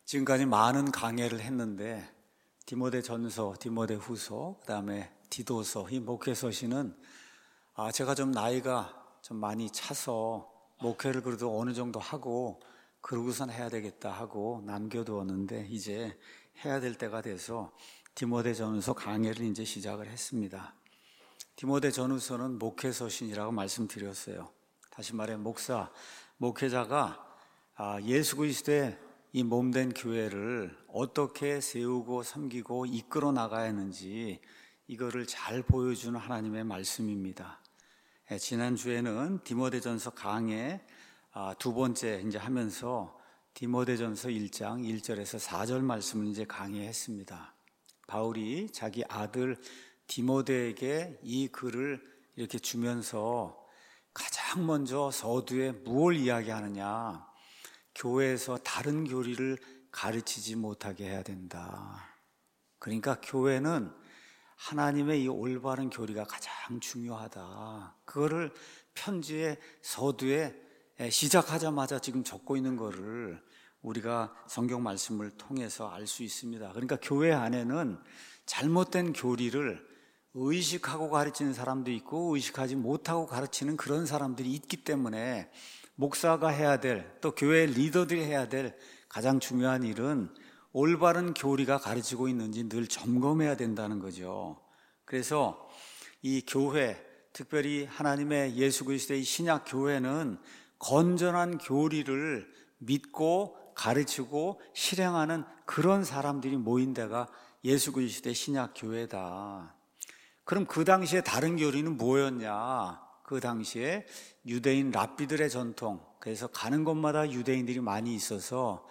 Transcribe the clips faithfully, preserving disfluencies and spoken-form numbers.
지금까지 많은 강해를 했는데 디모데전서, 디모데후서, 그다음에 디도서, 이 목회서신은 아 제가 좀 나이가 좀 많이 차서 목회를 그래도 어느 정도 하고 그러고선 해야 되겠다 하고 남겨두었는데 이제 해야 될 때가 돼서 디모데전서 강해를 이제 시작을 했습니다. 디모데전서는 목회서신이라고 말씀드렸어요. 다시 말해 목사, 목회자가 예수 그리스도의 이 몸된 교회를 어떻게 세우고 섬기고 이끌어 나가야 하는지 이거를 잘 보여주는 하나님의 말씀입니다. 지난주에는 디모데전서 강해 두 번째 이제 하면서 디모데전서 일 장 일 절에서 사 절 말씀을 이제 강해했습니다. 바울이 자기 아들 디모데에게 이 글을 이렇게 주면서 가장 먼저 서두에 무엇을 이야기하느냐? 교회에서 다른 교리를 가르치지 못하게 해야 된다. 그러니까 교회는 하나님의 이 올바른 교리가 가장 중요하다. 그거를 편지의 서두에 시작하자마자 지금 적고 있는 거를 우리가 성경 말씀을 통해서 알 수 있습니다. 그러니까 교회 안에는 잘못된 교리를 의식하고 가르치는 사람도 있고 의식하지 못하고 가르치는 그런 사람들이 있기 때문에 목사가 해야 될, 또 교회 리더들이 해야 될 가장 중요한 일은 올바른 교리가 가르치고 있는지 늘 점검해야 된다는 거죠. 그래서 이 교회, 특별히 하나님의 예수 그리스도의 신약 교회는 건전한 교리를 믿고 가르치고 실행하는 그런 사람들이 모인 데가 예수 그리스도의 신약 교회다. 그럼 그 당시에 다른 교리는 뭐였냐? 그 당시에 유대인 랍비들의 전통, 그래서 가는 곳마다 유대인들이 많이 있어서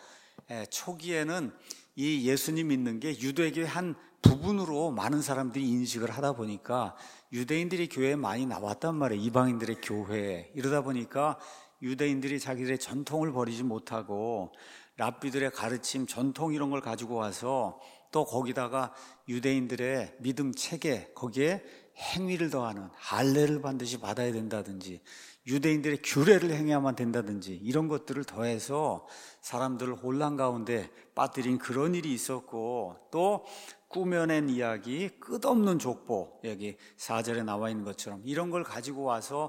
초기에는 이 예수님 믿는 게 유대교의 한 부분으로 많은 사람들이 인식을 하다 보니까 유대인들이 교회에 많이 나왔단 말이에요. 이방인들의 교회에. 이러다 보니까 유대인들이 자기들의 전통을 버리지 못하고 랍비들의 가르침, 전통 이런 걸 가지고 와서 또 거기다가 유대인들의 믿음 체계, 거기에 행위를 더하는 할례를 반드시 받아야 된다든지 유대인들의 규례를 행해야만 된다든지 이런 것들을 더해서 사람들을 혼란 가운데 빠뜨린 그런 일이 있었고, 또 꾸며낸 이야기, 끝없는 족보, 여기 사 절에 나와 있는 것처럼 이런 걸 가지고 와서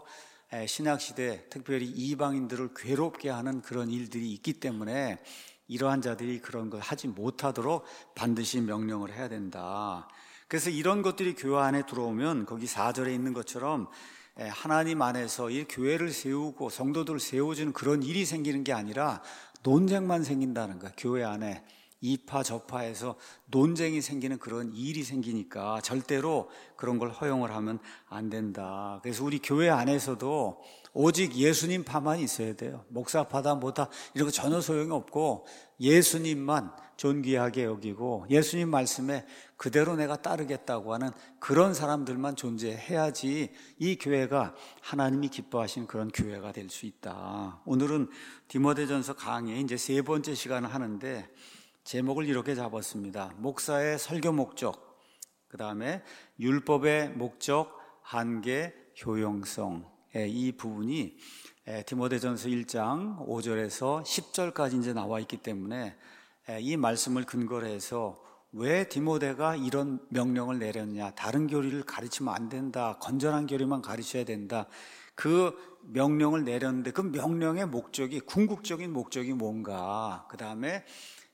신약시대 특별히 이방인들을 괴롭게 하는 그런 일들이 있기 때문에 이러한 자들이 그런 걸 하지 못하도록 반드시 명령을 해야 된다. 그래서 이런 것들이 교회 안에 들어오면 거기 사 절에 있는 것처럼 하나님 안에서 이 교회를 세우고 성도들을 세워주는 그런 일이 생기는 게 아니라 논쟁만 생긴다는 거야. 교회 안에 이파 저파에서 논쟁이 생기는 그런 일이 생기니까 절대로 그런 걸 허용을 하면 안 된다. 그래서 우리 교회 안에서도 오직 예수님 파만 있어야 돼요. 목사파다 뭐다 이런 거 전혀 소용이 없고 예수님만 존귀하게 여기고 예수님 말씀에 그대로 내가 따르겠다고 하는 그런 사람들만 존재해야지 이 교회가 하나님이 기뻐하시는 그런 교회가 될 수 있다. 오늘은 디모데전서 강의 이제 세 번째 시간을 하는데 제목을 이렇게 잡았습니다. 목사의 설교 목적, 그 다음에 율법의 목적, 한계, 효용성. 이 부분이 디모데전서 일 장 오 절에서 십 절까지 이제 나와 있기 때문에 이 말씀을 근거로 해서 왜 디모데가 이런 명령을 내렸냐, 다른 교리를 가르치면 안 된다, 건전한 교리만 가르쳐야 된다, 그 명령을 내렸는데 그 명령의 목적이, 궁극적인 목적이 뭔가, 그 다음에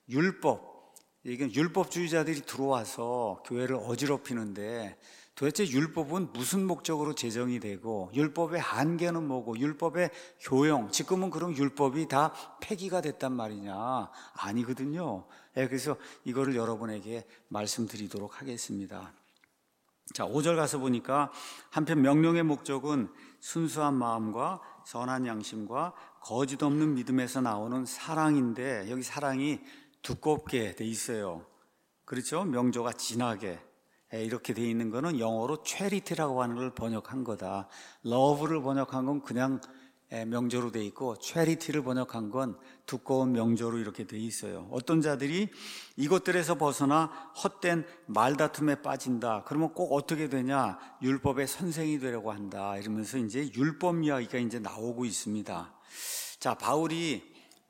율법, 이게 율법주의자들이 들어와서 교회를 어지럽히는데 도대체 율법은 무슨 목적으로 제정이 되고 율법의 한계는 뭐고 율법의 효용, 지금은 그럼 율법이 다 폐기가 됐단 말이냐? 아니거든요. 그래서 이거를 여러분에게 말씀드리도록 하겠습니다. 자, 오 절 가서 보니까 한편 명령의 목적은 순수한 마음과 선한 양심과 거짓 없는 믿음에서 나오는 사랑인데 여기 사랑이 두껍게 돼 있어요. 그렇죠? 명조가 진하게 이렇게 돼 있는 거는 영어로 charity라고 하는 걸 번역한 거다. love를 번역한 건 그냥 명조로 돼 있고 charity를 번역한 건 두꺼운 명조로 이렇게 돼 있어요. 어떤 자들이 이것들에서 벗어나 헛된 말다툼에 빠진다. 그러면 꼭 어떻게 되냐? 율법의 선생이 되려고 한다. 이러면서 이제 율법 이야기가 이제 나오고 있습니다. 자, 바울이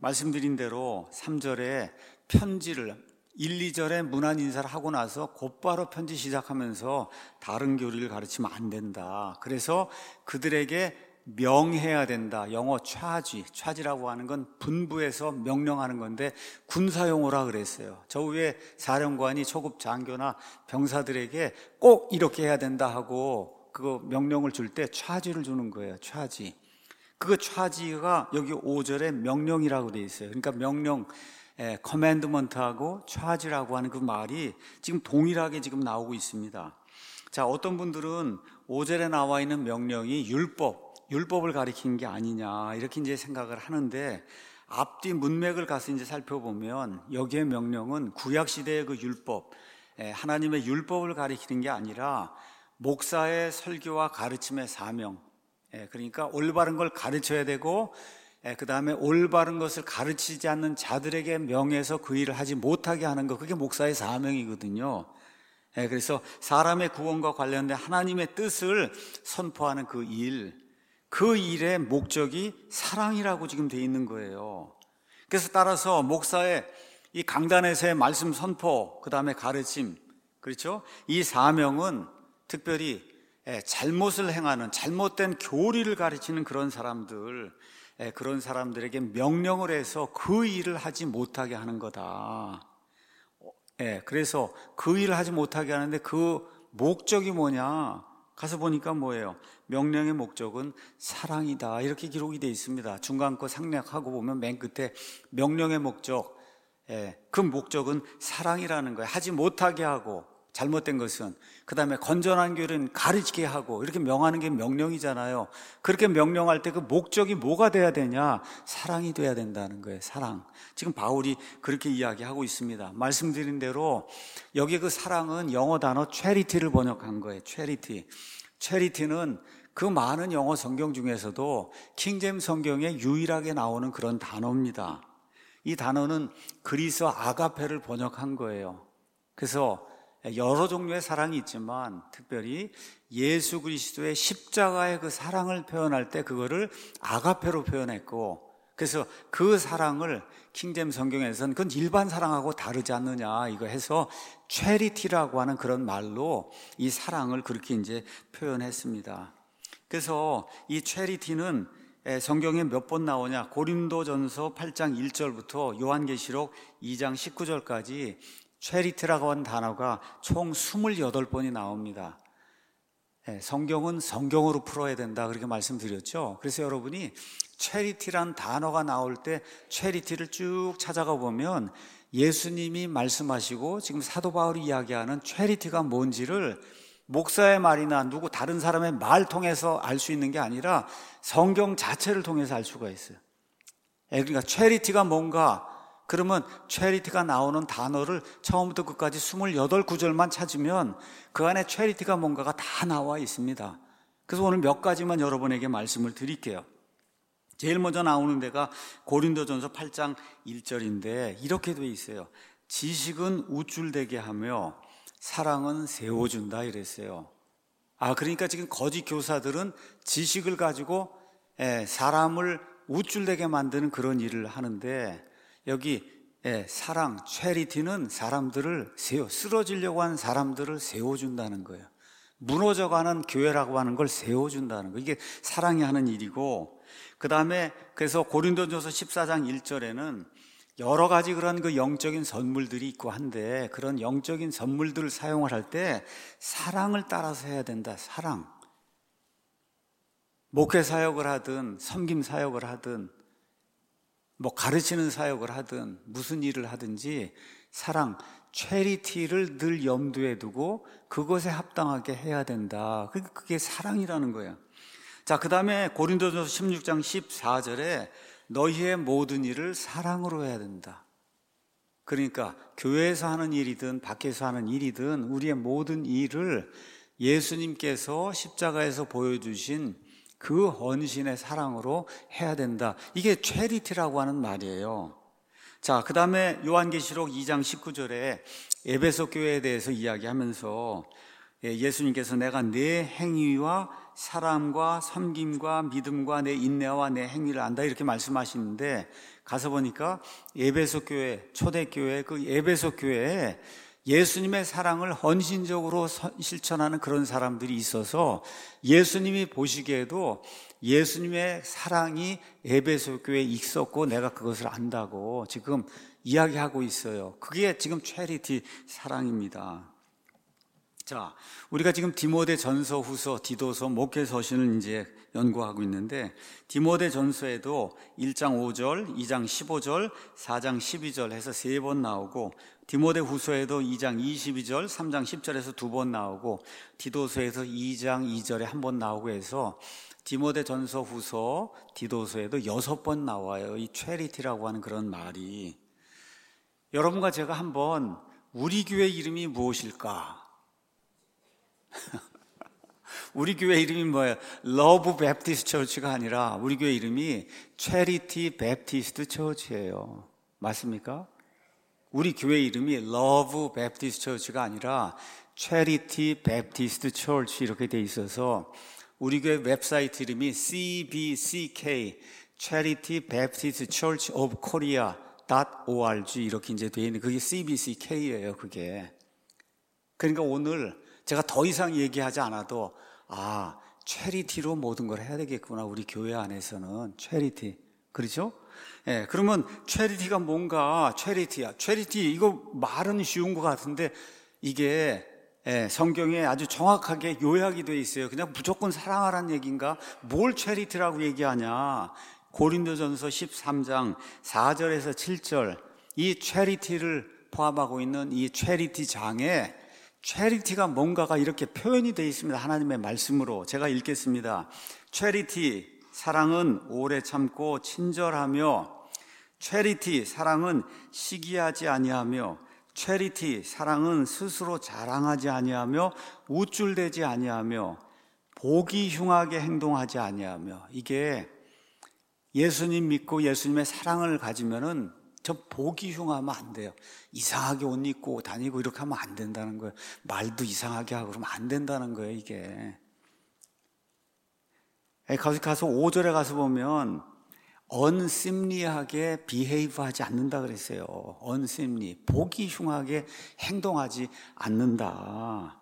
말씀드린 대로 삼 절에 편지를 일, 이 절에 문안 인사를 하고 나서 곧바로 편지 시작하면서 다른 교리를 가르치면 안 된다. 그래서 그들에게 명해야 된다. 영어 차지, 차지라고 하는 건 분부해서 명령하는 건데 군사용어라 그랬어요. 저 위에 사령관이 초급 장교나 병사들에게 꼭 이렇게 해야 된다 하고 그거 명령을 줄 때 차지를 주는 거예요. 차지. 그 차지가 여기 오 절에 명령이라고 돼 있어요. 그러니까 명령, 예, 커맨드먼트하고 차지라고 하는 그 말이 지금 동일하게 지금 나오고 있습니다. 자, 어떤 분들은 오 절에 나와 있는 명령이 율법, 율법을 가리키는 게 아니냐 이렇게 이제 생각을 하는데 앞뒤 문맥을 가서 이제 살펴보면 여기에 명령은 구약 시대의 그 율법, 하나님의 율법을 가리키는 게 아니라 목사의 설교와 가르침의 사명, 그러니까 올바른 걸 가르쳐야 되고 그 다음에 올바른 것을 가르치지 않는 자들에게 명해서 그 일을 하지 못하게 하는 것, 그게 목사의 사명이거든요. 그래서 사람의 구원과 관련된 하나님의 뜻을 선포하는 그 일, 그 일의 목적이 사랑이라고 지금 돼 있는 거예요. 그래서 따라서 목사의 이 강단에서의 말씀 선포, 그 다음에 가르침, 그렇죠? 이 사명은 특별히 잘못을 행하는, 잘못된 교리를 가르치는 그런 사람들, 그런 사람들에게 명령을 해서 그 일을 하지 못하게 하는 거다. 그래서 그 일을 하지 못하게 하는데 그 목적이 뭐냐? 가서 보니까 뭐예요? 명령의 목적은 사랑이다. 이렇게 기록이 되어 있습니다. 중간 거 상략하고 보면 맨 끝에 명령의 목적, 그 목적은 사랑이라는 거예요. 하지 못하게 하고 잘못된 것은, 그 다음에 건전한 교리는 가르치게 하고, 이렇게 명하는 게 명령이잖아요. 그렇게 명령할 때 그 목적이 뭐가 돼야 되냐? 사랑이 돼야 된다는 거예요. 사랑. 지금 바울이 그렇게 이야기하고 있습니다. 말씀드린 대로 여기 그 사랑은 영어 단어 charity를 번역한 거예요. charity. charity는 그 많은 영어 성경 중에서도 킹제임스 성경에 유일하게 나오는 그런 단어입니다. 이 단어는 그리스 아가페를 번역한 거예요. 그래서 여러 종류의 사랑이 있지만 특별히 예수 그리스도의 십자가의 그 사랑을 표현할 때 그거를 아가페로 표현했고, 그래서 그 사랑을 킹제임스 성경에서는 그건 일반 사랑하고 다르지 않느냐 이거 해서 charity라고 하는 그런 말로 이 사랑을 그렇게 이제 표현했습니다. 그래서 이 charity는 성경에 몇 번 나오냐? 고린도전서 팔 장 일 절부터 요한계시록 이 장 십구 절까지 charity라고 하는 단어가 총 이십팔 번이 나옵니다. 성경은 성경으로 풀어야 된다 그렇게 말씀드렸죠. 그래서 여러분이 charity란 단어가 나올 때 charity를 쭉 찾아가 보면 예수님이 말씀하시고 지금 사도 바울이 이야기하는 charity가 뭔지를 목사의 말이나 누구 다른 사람의 말 통해서 알 수 있는 게 아니라 성경 자체를 통해서 알 수가 있어요. 그러니까 charity가 뭔가, 그러면 charity가 나오는 단어를 처음부터 끝까지 이십팔 구절만 찾으면 그 안에 charity가 뭔가가 다 나와 있습니다. 그래서 오늘 몇 가지만 여러분에게 말씀을 드릴게요. 제일 먼저 나오는 데가 고린도전서 팔 장 일 절인데 이렇게 돼 있어요. 지식은 우쭐대게 하며 사랑은 세워준다 이랬어요. 아, 그러니까 지금 거짓 교사들은 지식을 가지고 사람을 우쭐대게 만드는 그런 일을 하는데, 여기 사랑, charity는 사람들을 세워, 쓰러지려고 하는 사람들을 세워준다는 거예요. 무너져가는 교회라고 하는 걸 세워준다는 거예요. 이게 사랑이 하는 일이고, 그 다음에 그래서 고린도전서 십사 장 일 절에는 여러 가지 그런 그 영적인 선물들이 있고 한데 그런 영적인 선물들을 사용을 할 때 사랑을 따라서 해야 된다. 사랑. 목회 사역을 하든 섬김 사역을 하든 뭐 가르치는 사역을 하든 무슨 일을 하든지 사랑, charity를 늘 염두에 두고 그것에 합당하게 해야 된다. 그게 사랑이라는 거예요. 자, 그 다음에 고린도전서 십육 장 십사 절에 너희의 모든 일을 사랑으로 해야 된다. 그러니까 교회에서 하는 일이든 밖에서 하는 일이든 우리의 모든 일을 예수님께서 십자가에서 보여주신 그 헌신의 사랑으로 해야 된다. 이게 charity라고 하는 말이에요. 자, 그 다음에 요한계시록 이 장 십구 절에 에베소 교회에 대해서 이야기하면서 예수님께서 내가 내 행위와 사람과 섬김과 믿음과 내 인내와 내 행위를 안다 이렇게 말씀하시는데, 가서 보니까 에베소 교회, 초대교회, 그 에베소 교회에 예수님의 사랑을 헌신적으로 실천하는 그런 사람들이 있어서 예수님이 보시기에도 예수님의 사랑이 에베소 교회에 있었고 내가 그것을 안다고 지금 이야기하고 있어요. 그게 지금 체리티 사랑입니다. 자, 우리가 지금 디모데 전서, 후서, 디도서, 목회 서신을 이제 연구하고 있는데, 디모데 전서에도 일 장 오 절, 이 장 십오 절, 사 장 십이 절 해서 세 번 나오고, 디모데 후서에도 이 장 이십이 절, 삼 장 십 절에서 두 번 나오고, 디도서에서 이 장 이 절에 한 번 나오고 해서 디모데 전서, 후서, 디도서에도 여섯 번 나와요. 이 체리티라고 하는 그런 말이. 여러분과 제가 한번 우리 교회 이름이 무엇일까? 우리 교회 이름이 뭐예요? 러브 베프티스트 처치가 아니라 우리 교회 이름이 체리티 베프티스트 처치예요. 맞습니까? 우리 교회 이름이 러브 베프티스트 처치가 아니라 체리티 베프티스트 처치 이렇게 돼 있어서 우리 교회 웹사이트 이름이 씨비씨케이 Charity Baptist Church of Korea .org 이렇게 이제 돼 있는 그게 씨비씨케이예요. 그게. 그러니까 오늘 제가 더 이상 얘기하지 않아도 아, 체리티로 모든 걸 해야 되겠구나. 우리 교회 안에서는 체리티. 그렇죠? 예, 그러면 체리티가 뭔가 체리티야. 체리티 이거 말은 쉬운 것 같은데 이게 예, 성경에 아주 정확하게 요약이 돼 있어요. 그냥 무조건 사랑하라는 얘기인가? 뭘 체리티라고 얘기하냐? 고린도전서 십삼 장 사 절에서 칠 절 이 체리티를 포함하고 있는 이 체리티 장에 체리티가 뭔가가 이렇게 표현이 되어 있습니다. 하나님의 말씀으로 제가 읽겠습니다. 체리티, 사랑은 오래 참고 친절하며, 체리티, 사랑은 시기하지 아니하며, 체리티, 사랑은 스스로 자랑하지 아니하며 우쭐대지 아니하며 보기 흉하게 행동하지 아니하며. 이게 예수님 믿고 예수님의 사랑을 가지면은 저 보기 흉하면 안 돼요. 이상하게 옷 입고 다니고 이렇게 하면 안 된다는 거예요. 말도 이상하게 하고 그러면 안 된다는 거예요, 이게. 가서 오 절에 가서 보면 unseemly하게 behave 하지 않는다 그랬어요. unseemly, 보기 흉하게 행동하지 않는다.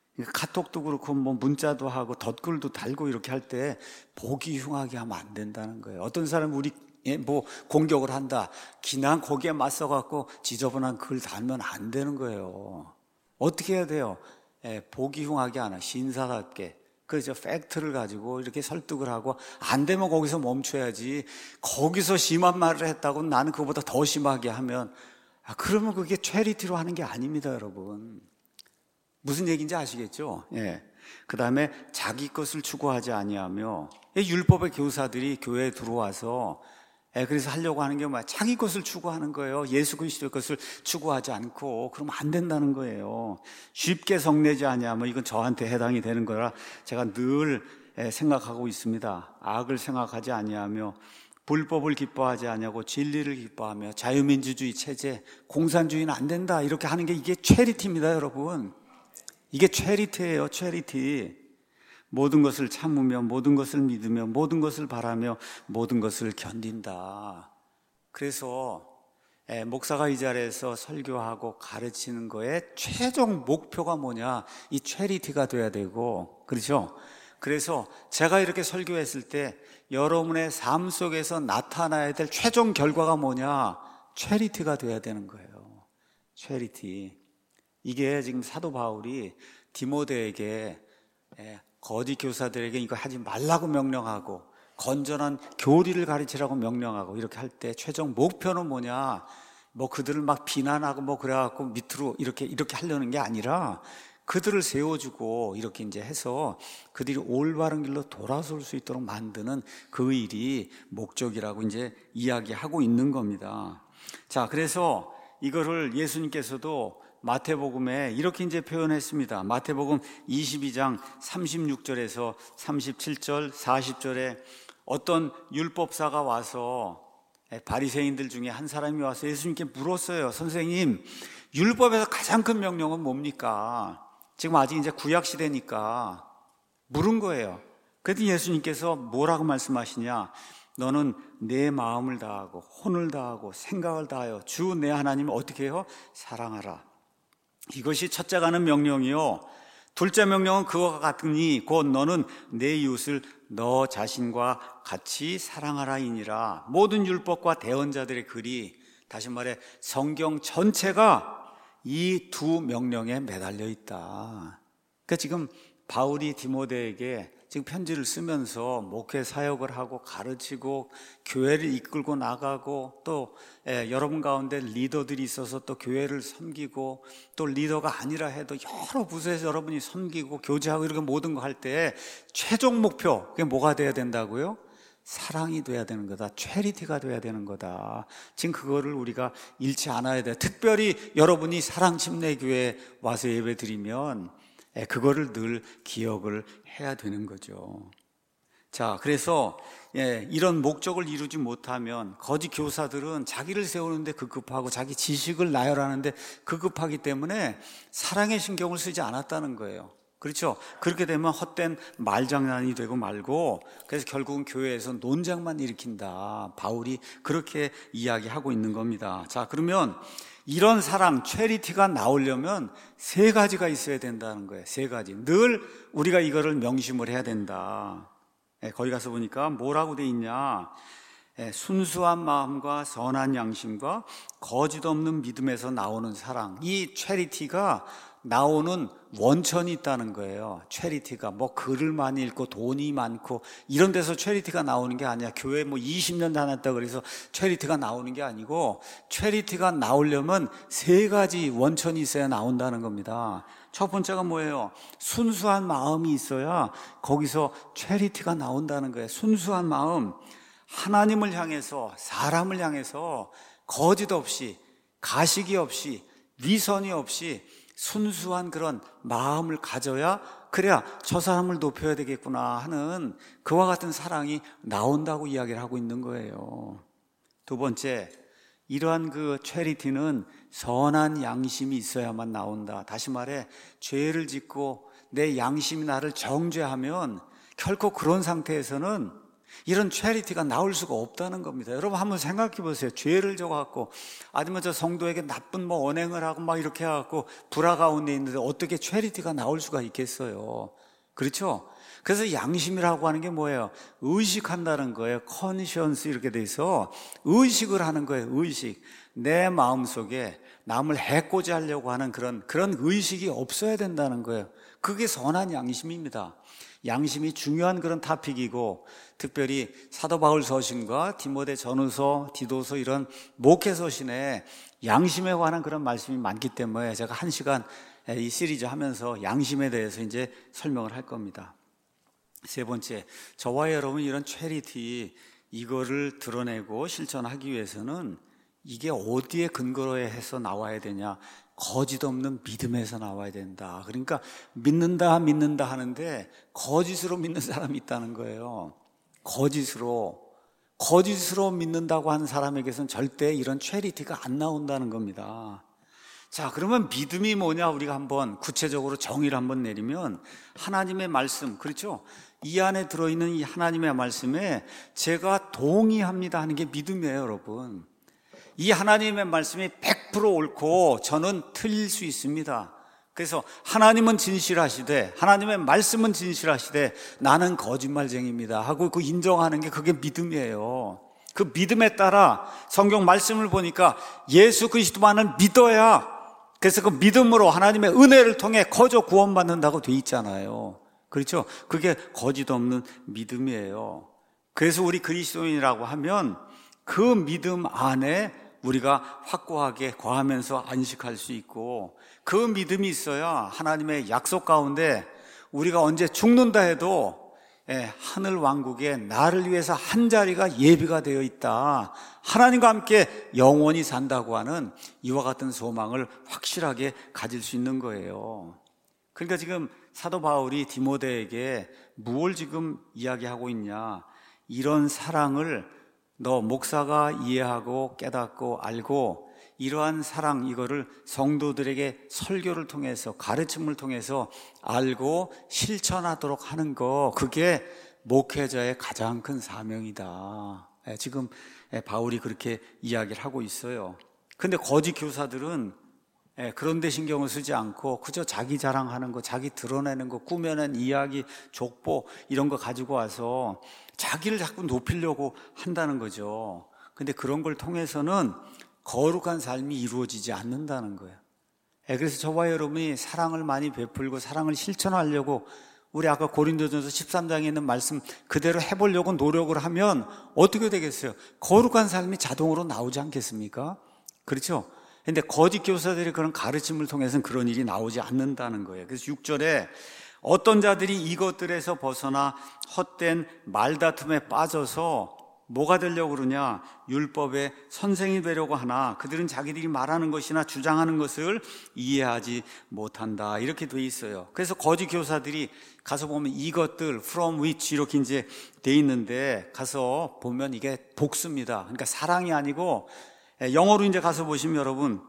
카톡도 그렇고 뭐 문자도 하고 덧글도 달고 이렇게 할 때 보기 흉하게 하면 안 된다는 거예요. 어떤 사람은 우리 뭐 공격을 한다. 그냥 거기에 맞서갖고 지저분한 글 달면 안 되는 거예요. 어떻게 해야 돼요? 예, 보기 흉하게 하나 신사답게. 그래서 팩트를 가지고 이렇게 설득을 하고 안 되면 거기서 멈춰야지. 거기서 심한 말을 했다고 나는 그거보다 더 심하게 하면 아, 그러면 그게 체리티로 하는 게 아닙니다, 여러분. 무슨 얘기인지 아시겠죠? 예. 그 다음에 자기 것을 추구하지 아니하며, 율법의 교사들이 교회에 들어와서 예, 그래서 하려고 하는 게 뭐야? 자기 것을 추구하는 거예요. 예수 그리스도의 것을 추구하지 않고. 그러면 안 된다는 거예요. 쉽게 성내지 아니하면 이건 저한테 해당이 되는 거라 제가 늘 생각하고 있습니다. 악을 생각하지 아니하며 불법을 기뻐하지 아니하고 진리를 기뻐하며 자유민주주의 체제, 공산주의는 안 된다 이렇게 하는 게 이게 체리티입니다, 여러분. 이게 체리티예요, 체리티. 모든 것을 참으며 모든 것을 믿으며 모든 것을 바라며 모든 것을 견딘다. 그래서 목사가 이 자리에서 설교하고 가르치는 거에 최종 목표가 뭐냐? 이 체리티가 돼야 되고, 그렇죠? 그래서 제가 이렇게 설교했을 때 여러분의 삶 속에서 나타나야 될 최종 결과가 뭐냐? 체리티가 돼야 되는 거예요. 체리티. 이게 지금 사도 바울이 디모데에게 거짓 교사들에게 이거 하지 말라고 명령하고 건전한 교리를 가르치라고 명령하고 이렇게 할 때 최종 목표는 뭐냐? 뭐 그들을 막 비난하고 뭐 그래갖고 밑으로 이렇게 이렇게 하려는 게 아니라 그들을 세워주고 이렇게 이제 해서 그들이 올바른 길로 돌아설 수 있도록 만드는 그 일이 목적이라고 이제 이야기하고 있는 겁니다. 자, 그래서 이거를 예수님께서도 마태복음에 이렇게 이제 표현했습니다. 마태복음 이십이 장 삼십육 절에서 삼십칠 절, 사십 절에 어떤 율법사가 와서 바리새인들 중에 한 사람이 와서 예수님께 물었어요. 선생님, 율법에서 가장 큰 명령은 뭡니까? 지금 아직 이제 구약 시대니까 물은 거예요. 그랬더니 예수님께서 뭐라고 말씀하시냐? 너는 내 마음을 다하고 혼을 다하고 생각을 다하여 주 내 하나님을 어떻게 해요? 사랑하라. 이것이 첫째가 하는 명령이요, 둘째 명령은 그와 같으니 곧 너는 내 이웃을 너 자신과 같이 사랑하라이니라. 모든 율법과 대언자들의 글이, 다시 말해 성경 전체가 이 두 명령에 매달려 있다. 그러니까 지금 바울이 디모데에게 지금 편지를 쓰면서 목회 사역을 하고 가르치고 교회를 이끌고 나가고 또 예, 여러분 가운데 리더들이 있어서 또 교회를 섬기고 또 리더가 아니라 해도 여러 부서에서 여러분이 섬기고 교제하고 이렇게 모든 거 할 때 최종 목표, 그게 뭐가 돼야 된다고요? 사랑이 돼야 되는 거다. 체리티가 돼야 되는 거다. 지금 그거를 우리가 잃지 않아야 돼. 특별히 여러분이 사랑 침례교회에 와서 예배 드리면 그거를 늘 기억을 해야 되는 거죠. 자, 그래서 예, 이런 목적을 이루지 못하면 거짓 교사들은 자기를 세우는데 급급하고 자기 지식을 나열하는데 급급하기 때문에 사랑의 신경을 쓰지 않았다는 거예요. 그렇죠? 그렇게 되면 헛된 말장난이 되고 말고, 그래서 결국은 교회에서 논쟁만 일으킨다. 바울이 그렇게 이야기하고 있는 겁니다. 자, 그러면 이런 사랑, 체리티가 나오려면 세 가지가 있어야 된다는 거예요. 세 가지. 늘 우리가 이거를 명심을 해야 된다. 예, 거기 가서 보니까 뭐라고 돼 있냐? 예, 순수한 마음과 선한 양심과 거짓 없는 믿음에서 나오는 사랑. 이 체리티가 나오는 원천이 있다는 거예요. 체리티가 뭐 글을 많이 읽고 돈이 많고 이런 데서 체리티가 나오는 게 아니야. 교회 뭐 이십 년 다녔다 그래서 체리티가 나오는 게 아니고, 체리티가 나오려면 세 가지 원천이 있어야 나온다는 겁니다. 첫 번째가 뭐예요? 순수한 마음이 있어야 거기서 체리티가 나온다는 거예요. 순수한 마음, 하나님을 향해서, 사람을 향해서 거짓 없이, 가식이 없이, 위선이 없이 순수한 그런 마음을 가져야, 그래야 저 사람을 높여야 되겠구나 하는 그와 같은 사랑이 나온다고 이야기를 하고 있는 거예요. 두 번째, 이러한 그 체리티는 선한 양심이 있어야만 나온다. 다시 말해, 죄를 짓고 내 양심이 나를 정죄하면 결코 그런 상태에서는 이런 체리티가 나올 수가 없다는 겁니다. 여러분 한번 생각해 보세요. 죄를 져갖고 아니면 저 성도에게 나쁜 뭐 언행을 하고 막 이렇게 해갖고 불화 가운데 있는데 어떻게 체리티가 나올 수가 있겠어요? 그렇죠? 그래서 양심이라고 하는 게 뭐예요? 의식한다는 거예요. 컨시언스 이렇게 돼서 의식을 하는 거예요. 의식. 내 마음속에 남을 해코지 하려고 하는 그런 그런 의식이 없어야 된다는 거예요. 그게 선한 양심입니다. 양심이 중요한 그런 토픽이고, 특별히 사도 바울 서신과 디모데 전후서, 디도서 이런 목회 서신에 양심에 관한 그런 말씀이 많기 때문에 제가 한 시간 이 시리즈 하면서 양심에 대해서 이제 설명을 할 겁니다. 세 번째, 저와 여러분 이런 체리티, 이거를 드러내고 실천하기 위해서는 이게 어디에 근거로 해서 나와야 되냐? 거짓 없는 믿음에서 나와야 된다. 그러니까 믿는다 믿는다 하는데 거짓으로 믿는 사람이 있다는 거예요. 거짓으로 거짓으로 믿는다고 하는 사람에게서는 절대 이런 체리티가 안 나온다는 겁니다. 자, 그러면 믿음이 뭐냐? 우리가 한번 구체적으로 정의를 한번 내리면, 하나님의 말씀, 그렇죠? 이 안에 들어있는 이 하나님의 말씀에 제가 동의합니다 하는 게 믿음이에요, 여러분. 이 하나님의 말씀이 백 퍼센트 옳고 저는 틀릴 수 있습니다. 그래서 하나님은 진실하시되, 하나님의 말씀은 진실하시되 나는 거짓말쟁이입니다 하고 그 인정하는 게 그게 믿음이에요. 그 믿음에 따라 성경 말씀을 보니까 예수 그리스도만을 믿어야, 그래서 그 믿음으로 하나님의 은혜를 통해 거저 구원받는다고 돼 있잖아요. 그렇죠? 그게 거짓 없는 믿음이에요. 그래서 우리 그리스도인이라고 하면 그 믿음 안에 우리가 확고하게 거하면서 안식할 수 있고, 그 믿음이 있어야 하나님의 약속 가운데 우리가 언제 죽는다 해도 하늘 왕국에 나를 위해서 한 자리가 예비가 되어 있다, 하나님과 함께 영원히 산다고 하는 이와 같은 소망을 확실하게 가질 수 있는 거예요. 그러니까 지금 사도 바울이 디모데에게 무엇을 지금 이야기하고 있냐? 이런 사랑을 너 목사가 이해하고 깨닫고 알고 이러한 사랑, 이거를 성도들에게 설교를 통해서, 가르침을 통해서 알고 실천하도록 하는 거, 그게 목회자의 가장 큰 사명이다. 지금 바울이 그렇게 이야기를 하고 있어요. 근데 거짓 교사들은 그런 데 신경을 쓰지 않고 그저 자기 자랑하는 거, 자기 드러내는 거, 꾸며낸 이야기, 족보 이런 거 가지고 와서 자기를 자꾸 높이려고 한다는 거죠. 근데 그런 걸 통해서는 거룩한 삶이 이루어지지 않는다는 거예요. 그래서 저와 여러분이 사랑을 많이 베풀고 사랑을 실천하려고, 우리 아까 고린도전서 십삼 장에 있는 말씀 그대로 해보려고 노력을 하면 어떻게 되겠어요? 거룩한 삶이 자동으로 나오지 않겠습니까? 그렇죠? 근데 거짓 교사들이 그런 가르침을 통해서는 그런 일이 나오지 않는다는 거예요. 그래서 육 절에 어떤 자들이 이것들에서 벗어나 헛된 말다툼에 빠져서 뭐가 되려고 그러냐? 율법의 선생이 되려고 하나 그들은 자기들이 말하는 것이나 주장하는 것을 이해하지 못한다. 이렇게 돼 있어요. 그래서 거짓 교사들이 가서 보면 이것들 from which 이렇게 이제 돼 있는데, 가서 보면 이게 복수입니다. 그러니까 사랑이 아니고, 영어로 이제 가서 보시면 여러분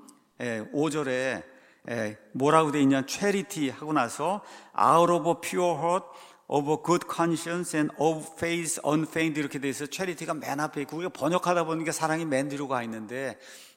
오 절에 뭐라고 돼 있냐? charity 하고 나서 out of a pure heart, of a good conscience and of faith unfeigned 이렇게 돼 있어요. charity가 맨 앞에 있고, 우리가 번역하다 보니까 사랑이 맨 뒤로 가 있는데,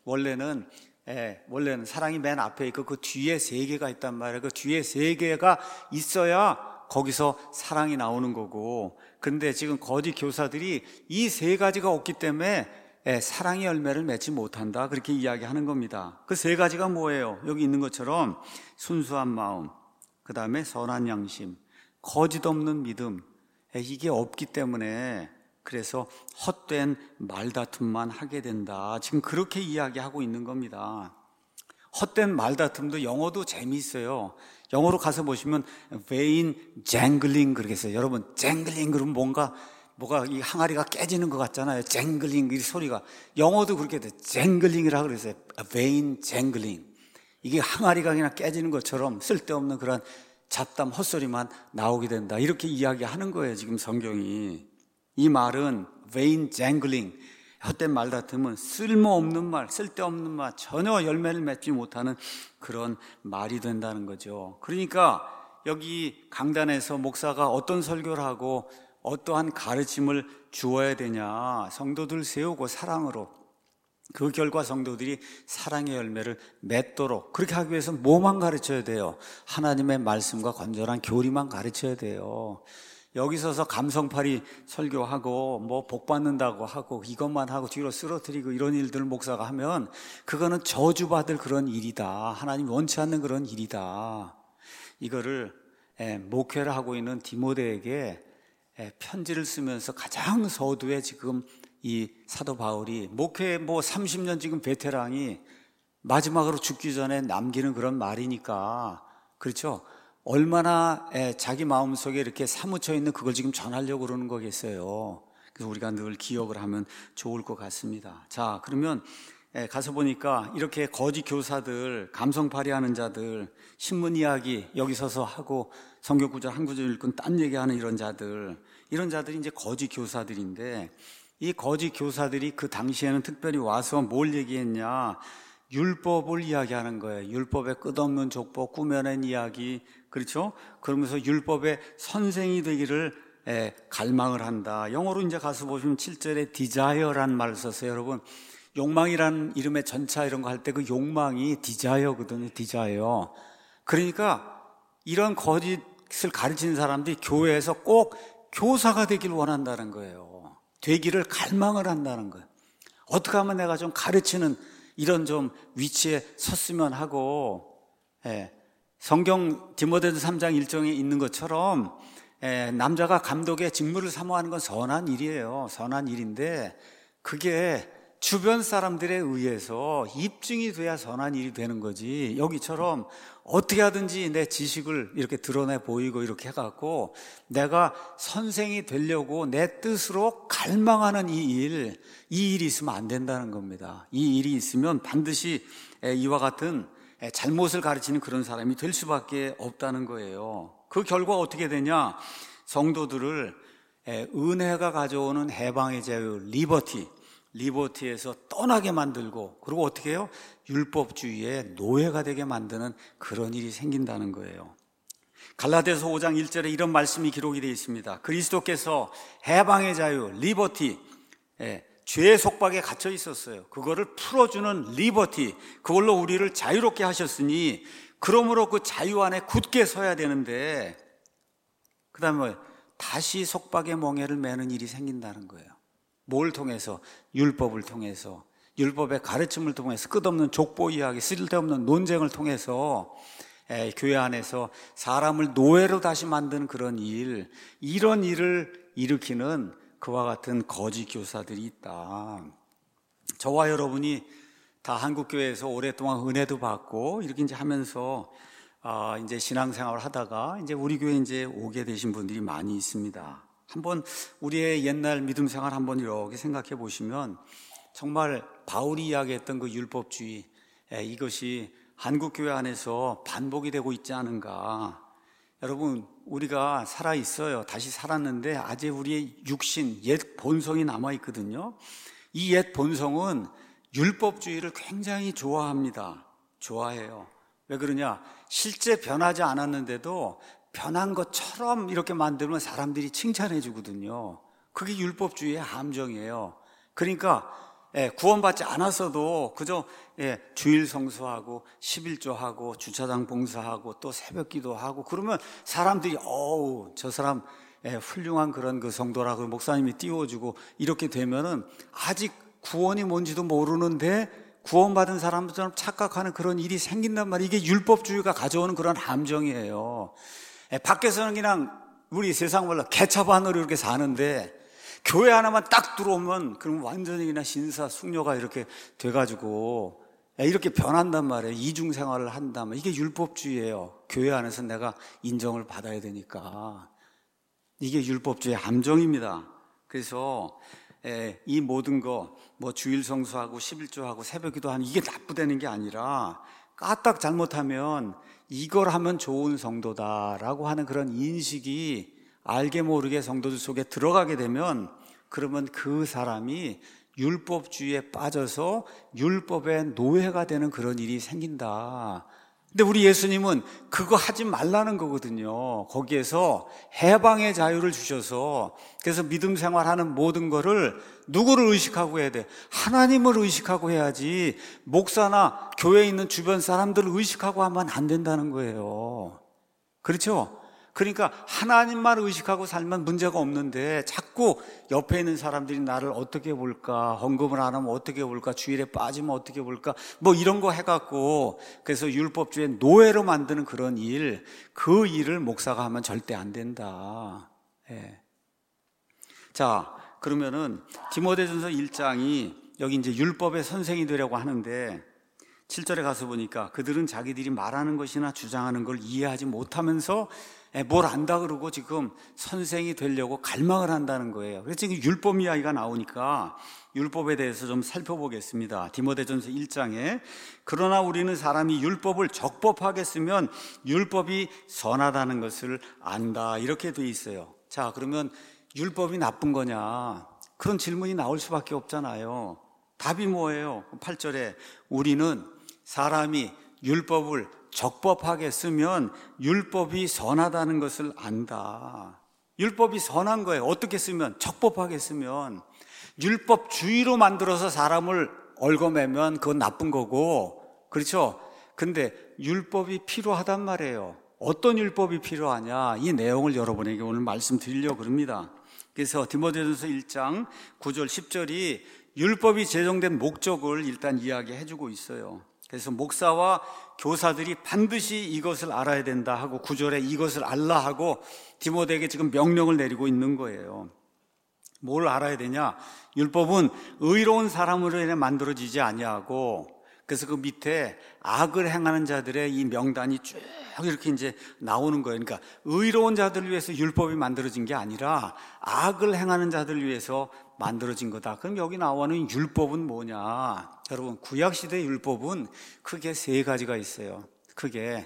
원래는 예, 원래는 사랑이 맨 앞에 있고 그 뒤에 세 개가 있단 말이에요. 그 뒤에 세 개가 있어야 거기서 사랑이 나오는 거고, 근데 지금 거짓 교사들이 이 세 가지가 없기 때문에 예, 사랑의 열매를 맺지 못한다, 그렇게 이야기하는 겁니다. 그 세 가지가 뭐예요? 여기 있는 것처럼 순수한 마음, 그 다음에 선한 양심, 거짓 없는 믿음, 예, 이게 없기 때문에 그래서 헛된 말다툼만 하게 된다, 지금 그렇게 이야기하고 있는 겁니다. 헛된 말다툼도 영어도 재미있어요. 영어로 가서 보시면 vain jangling 그렇게 써요. 여러분, jangling 그러면 뭔가 뭐가 이 항아리가 깨지는 것 같잖아요. 쟁글링 이 소리가. 영어도 그렇게 돼. 쟁글링이라고 그랬어요. vain jangling. 이게 항아리가 그냥 깨지는 것처럼 쓸데없는 그런 잡담 헛소리만 나오게 된다, 이렇게 이야기하는 거예요, 지금 성경이. 이 말은 vain jangling, 헛된 말다툼은 쓸모없는 말, 쓸데없는 말, 전혀 열매를 맺지 못하는 그런 말이 된다는 거죠. 그러니까 여기 강단에서 목사가 어떤 설교를 하고 어떠한 가르침을 주어야 되냐? 성도들 세우고 사랑으로, 그 결과 성도들이 사랑의 열매를 맺도록, 그렇게 하기 위해서 뭐만 가르쳐야 돼요? 하나님의 말씀과 건전한 교리만 가르쳐야 돼요. 여기 서서 감성팔이 설교하고 뭐 복 받는다고 하고 이것만 하고 뒤로 쓰러뜨리고 이런 일들을 목사가 하면 그거는 저주받을 그런 일이다, 하나님 원치 않는 그런 일이다. 이거를 목회를 하고 있는 디모데에게 편지를 쓰면서 가장 서두에 지금 이 사도 바울이, 목회 뭐 삼십 년 지금 베테랑이 마지막으로 죽기 전에 남기는 그런 말이니까, 그렇죠? 얼마나 자기 마음속에 이렇게 사무쳐 있는 그걸 지금 전하려고 그러는 거겠어요. 그래서 우리가 늘 기억을 하면 좋을 것 같습니다. 자, 그러면 가서 보니까 이렇게 거짓 교사들, 감성팔이 하는 자들, 신문 이야기 여기 서서 하고 성경 구절 한 구절 읽고 딴 얘기하는 이런 자들, 이런 자들이 이제 거짓 교사들인데, 이 거짓 교사들이 그 당시에는 특별히 와서 뭘 얘기했냐? 율법을 이야기하는 거예요. 율법의 끝없는 족보, 꾸며낸 이야기, 그렇죠? 그러면서 율법의 선생이 되기를 에, 갈망을 한다. 영어로 이제 가서 보시면 칠 절에 desire라는 말을 썼어요. 여러분, 욕망이라는 이름의 전차 이런 거 할 때 그 욕망이 desire거든요. desire. 그러니까 이런 거짓을 가르치는 사람들이 교회에서 꼭 교사가 되기를 원한다는 거예요. 되기를 갈망을 한다는 거예요. 어떻게 하면 내가 좀 가르치는 이런 좀 위치에 섰으면 하고, 예, 성경 디모데전서 삼 장 일 절에 있는 것처럼 예, 남자가 감독의 직무를 사모하는 건 선한 일이에요. 선한 일인데 그게 주변 사람들에 의해서 입증이 돼야 선한 일이 되는 거지, 여기처럼 어떻게 하든지 내 지식을 이렇게 드러내 보이고 이렇게 해갖고 내가 선생이 되려고 내 뜻으로 갈망하는 이 일, 이 일이 있으면 안 된다는 겁니다. 이 일이 있으면 반드시 이와 같은 잘못을 가르치는 그런 사람이 될 수밖에 없다는 거예요. 그 결과 어떻게 되냐? 성도들을 은혜가 가져오는 해방의 자유, 리버티, 리버티에서 떠나게 만들고, 그리고 어떻게 해요? 율법주의의 노예가 되게 만드는 그런 일이 생긴다는 거예요. 갈라디아서 오 장 일 절에 이런 말씀이 기록이 되어 있습니다. 그리스도께서 해방의 자유, 리버티, 예, 죄의 속박에 갇혀 있었어요. 그거를 풀어주는 리버티, 그걸로 우리를 자유롭게 하셨으니 그러므로 그 자유 안에 굳게 서야 되는데, 그 다음에 다시 속박의 멍에를 매는 일이 생긴다는 거예요. 뭘 통해서? 율법을 통해서, 율법의 가르침을 통해서, 끝없는 족보 이야기, 쓸데없는 논쟁을 통해서 에, 교회 안에서 사람을 노예로 다시 만드는 그런 일, 이런 일을 일으키는 그와 같은 거짓 교사들이 있다. 저와 여러분이 다 한국교회에서 오랫동안 은혜도 받고 이렇게 이제 하면서 아, 이제 신앙생활을 하다가 이제 우리 교회에 이제 오게 되신 분들이 많이 있습니다. 한번 우리의 옛날 믿음 생활 한번 이렇게 생각해 보시면 정말 바울이 이야기했던 그 율법주의, 에, 이것이 한국교회 안에서 반복이 되고 있지 않은가. 여러분, 우리가 살아있어요. 다시 살았는데 아직 우리의 육신, 옛 본성이 남아있거든요. 이 옛 본성은 율법주의를 굉장히 좋아합니다. 좋아해요. 왜 그러냐? 실제 변하지 않았는데도 변한 것처럼 이렇게 만들면 사람들이 칭찬해 주거든요. 그게 율법주의의 함정이에요. 그러니까 예, 구원받지 않았어도 그저 예, 주일 성수하고 십일조하고 주차장 봉사하고 또 새벽기도 하고 그러면 사람들이 어우 저 사람 예, 훌륭한 그런 그 성도라고 목사님이 띄워주고 이렇게 되면은 아직 구원이 뭔지도 모르는데 구원받은 사람처럼 착각하는 그런 일이 생긴단 말이에요. 이게 율법주의가 가져오는 그런 함정이에요. 예, 밖에서는 그냥 우리 세상 말로 개차반으로 이렇게 사는데 교회 하나만 딱 들어오면 그럼 완전히 그냥 신사 숙녀가 이렇게 돼가지고 이렇게 변한단 말이에요. 이중생활을 한다면 이게 율법주의예요. 교회 안에서 내가 인정을 받아야 되니까 이게 율법주의의 함정입니다. 그래서 이 모든 거 뭐 주일 성수하고 십일조하고 새벽기도 하는 이게 나쁘다는 게 아니라 까딱 잘못하면 이걸 하면 좋은 성도다라고 하는 그런 인식이 알게 모르게 성도들 속에 들어가게 되면 그러면 그 사람이 율법주의에 빠져서 율법의 노예가 되는 그런 일이 생긴다. 근데 우리 예수님은 그거 하지 말라는 거거든요. 거기에서 해방의 자유를 주셔서 그래서 믿음 생활하는 모든 거를 누구를 의식하고 해야 돼? 하나님을 의식하고 해야지 목사나 교회에 있는 주변 사람들을 의식하고 하면 안 된다는 거예요. 그렇죠? 그러니까 하나님만 의식하고 살면 문제가 없는데 자꾸 옆에 있는 사람들이 나를 어떻게 볼까, 헌금을 안 하면 어떻게 볼까, 주일에 빠지면 어떻게 볼까, 뭐 이런 거 해갖고 그래서 율법주의 노예로 만드는 그런 일, 그 일을 목사가 하면 절대 안 된다. 예. 자, 그러면은 디모데전서 일 장이 여기 이제 율법의 선생이 되려고 하는데 칠 절에 가서 보니까 그들은 자기들이 말하는 것이나 주장하는 걸 이해하지 못하면서 뭘 안다 그러고 지금 선생이 되려고 갈망을 한다는 거예요. 그래서 지금 율법 이야기가 나오니까 율법에 대해서 좀 살펴보겠습니다. 디모데전서 일 장에 그러나 우리는 사람이 율법을 적법하게 쓰면 율법이 선하다는 것을 안다 이렇게 돼 있어요. 자, 그러면 율법이 나쁜 거냐? 그런 질문이 나올 수밖에 없잖아요. 답이 뭐예요? 팔 절에 우리는 사람이 율법을 적법하게 쓰면 율법이 선하다는 것을 안다. 율법이 선한 거예요. 어떻게 쓰면? 적법하게 쓰면. 율법주의로 만들어서 사람을 얽어매면 그건 나쁜 거고, 그렇죠? 근데 율법이 필요하단 말이에요. 어떤 율법이 필요하냐? 이 내용을 여러분에게 오늘 말씀드리려고 합니다. 그래서 디모데전서 일 장 구 절 십 절이 율법이 제정된 목적을 일단 이야기해 주고 있어요. 그래서 목사와 교사들이 반드시 이것을 알아야 된다 하고 구 절에 이것을 알라 하고 디모데에게 지금 명령을 내리고 있는 거예요. 뭘 알아야 되냐? 율법은 의로운 사람으로 인해 만들어지지 아니하고 그래서 그 밑에 악을 행하는 자들의 이 명단이 쭉 이렇게 이제 나오는 거예요. 그러니까 의로운 자들을 위해서 율법이 만들어진 게 아니라 악을 행하는 자들을 위해서 만들어진 거다. 그럼 여기 나오는 율법은 뭐냐? 여러분, 구약시대 율법은 크게 세 가지가 있어요. 크게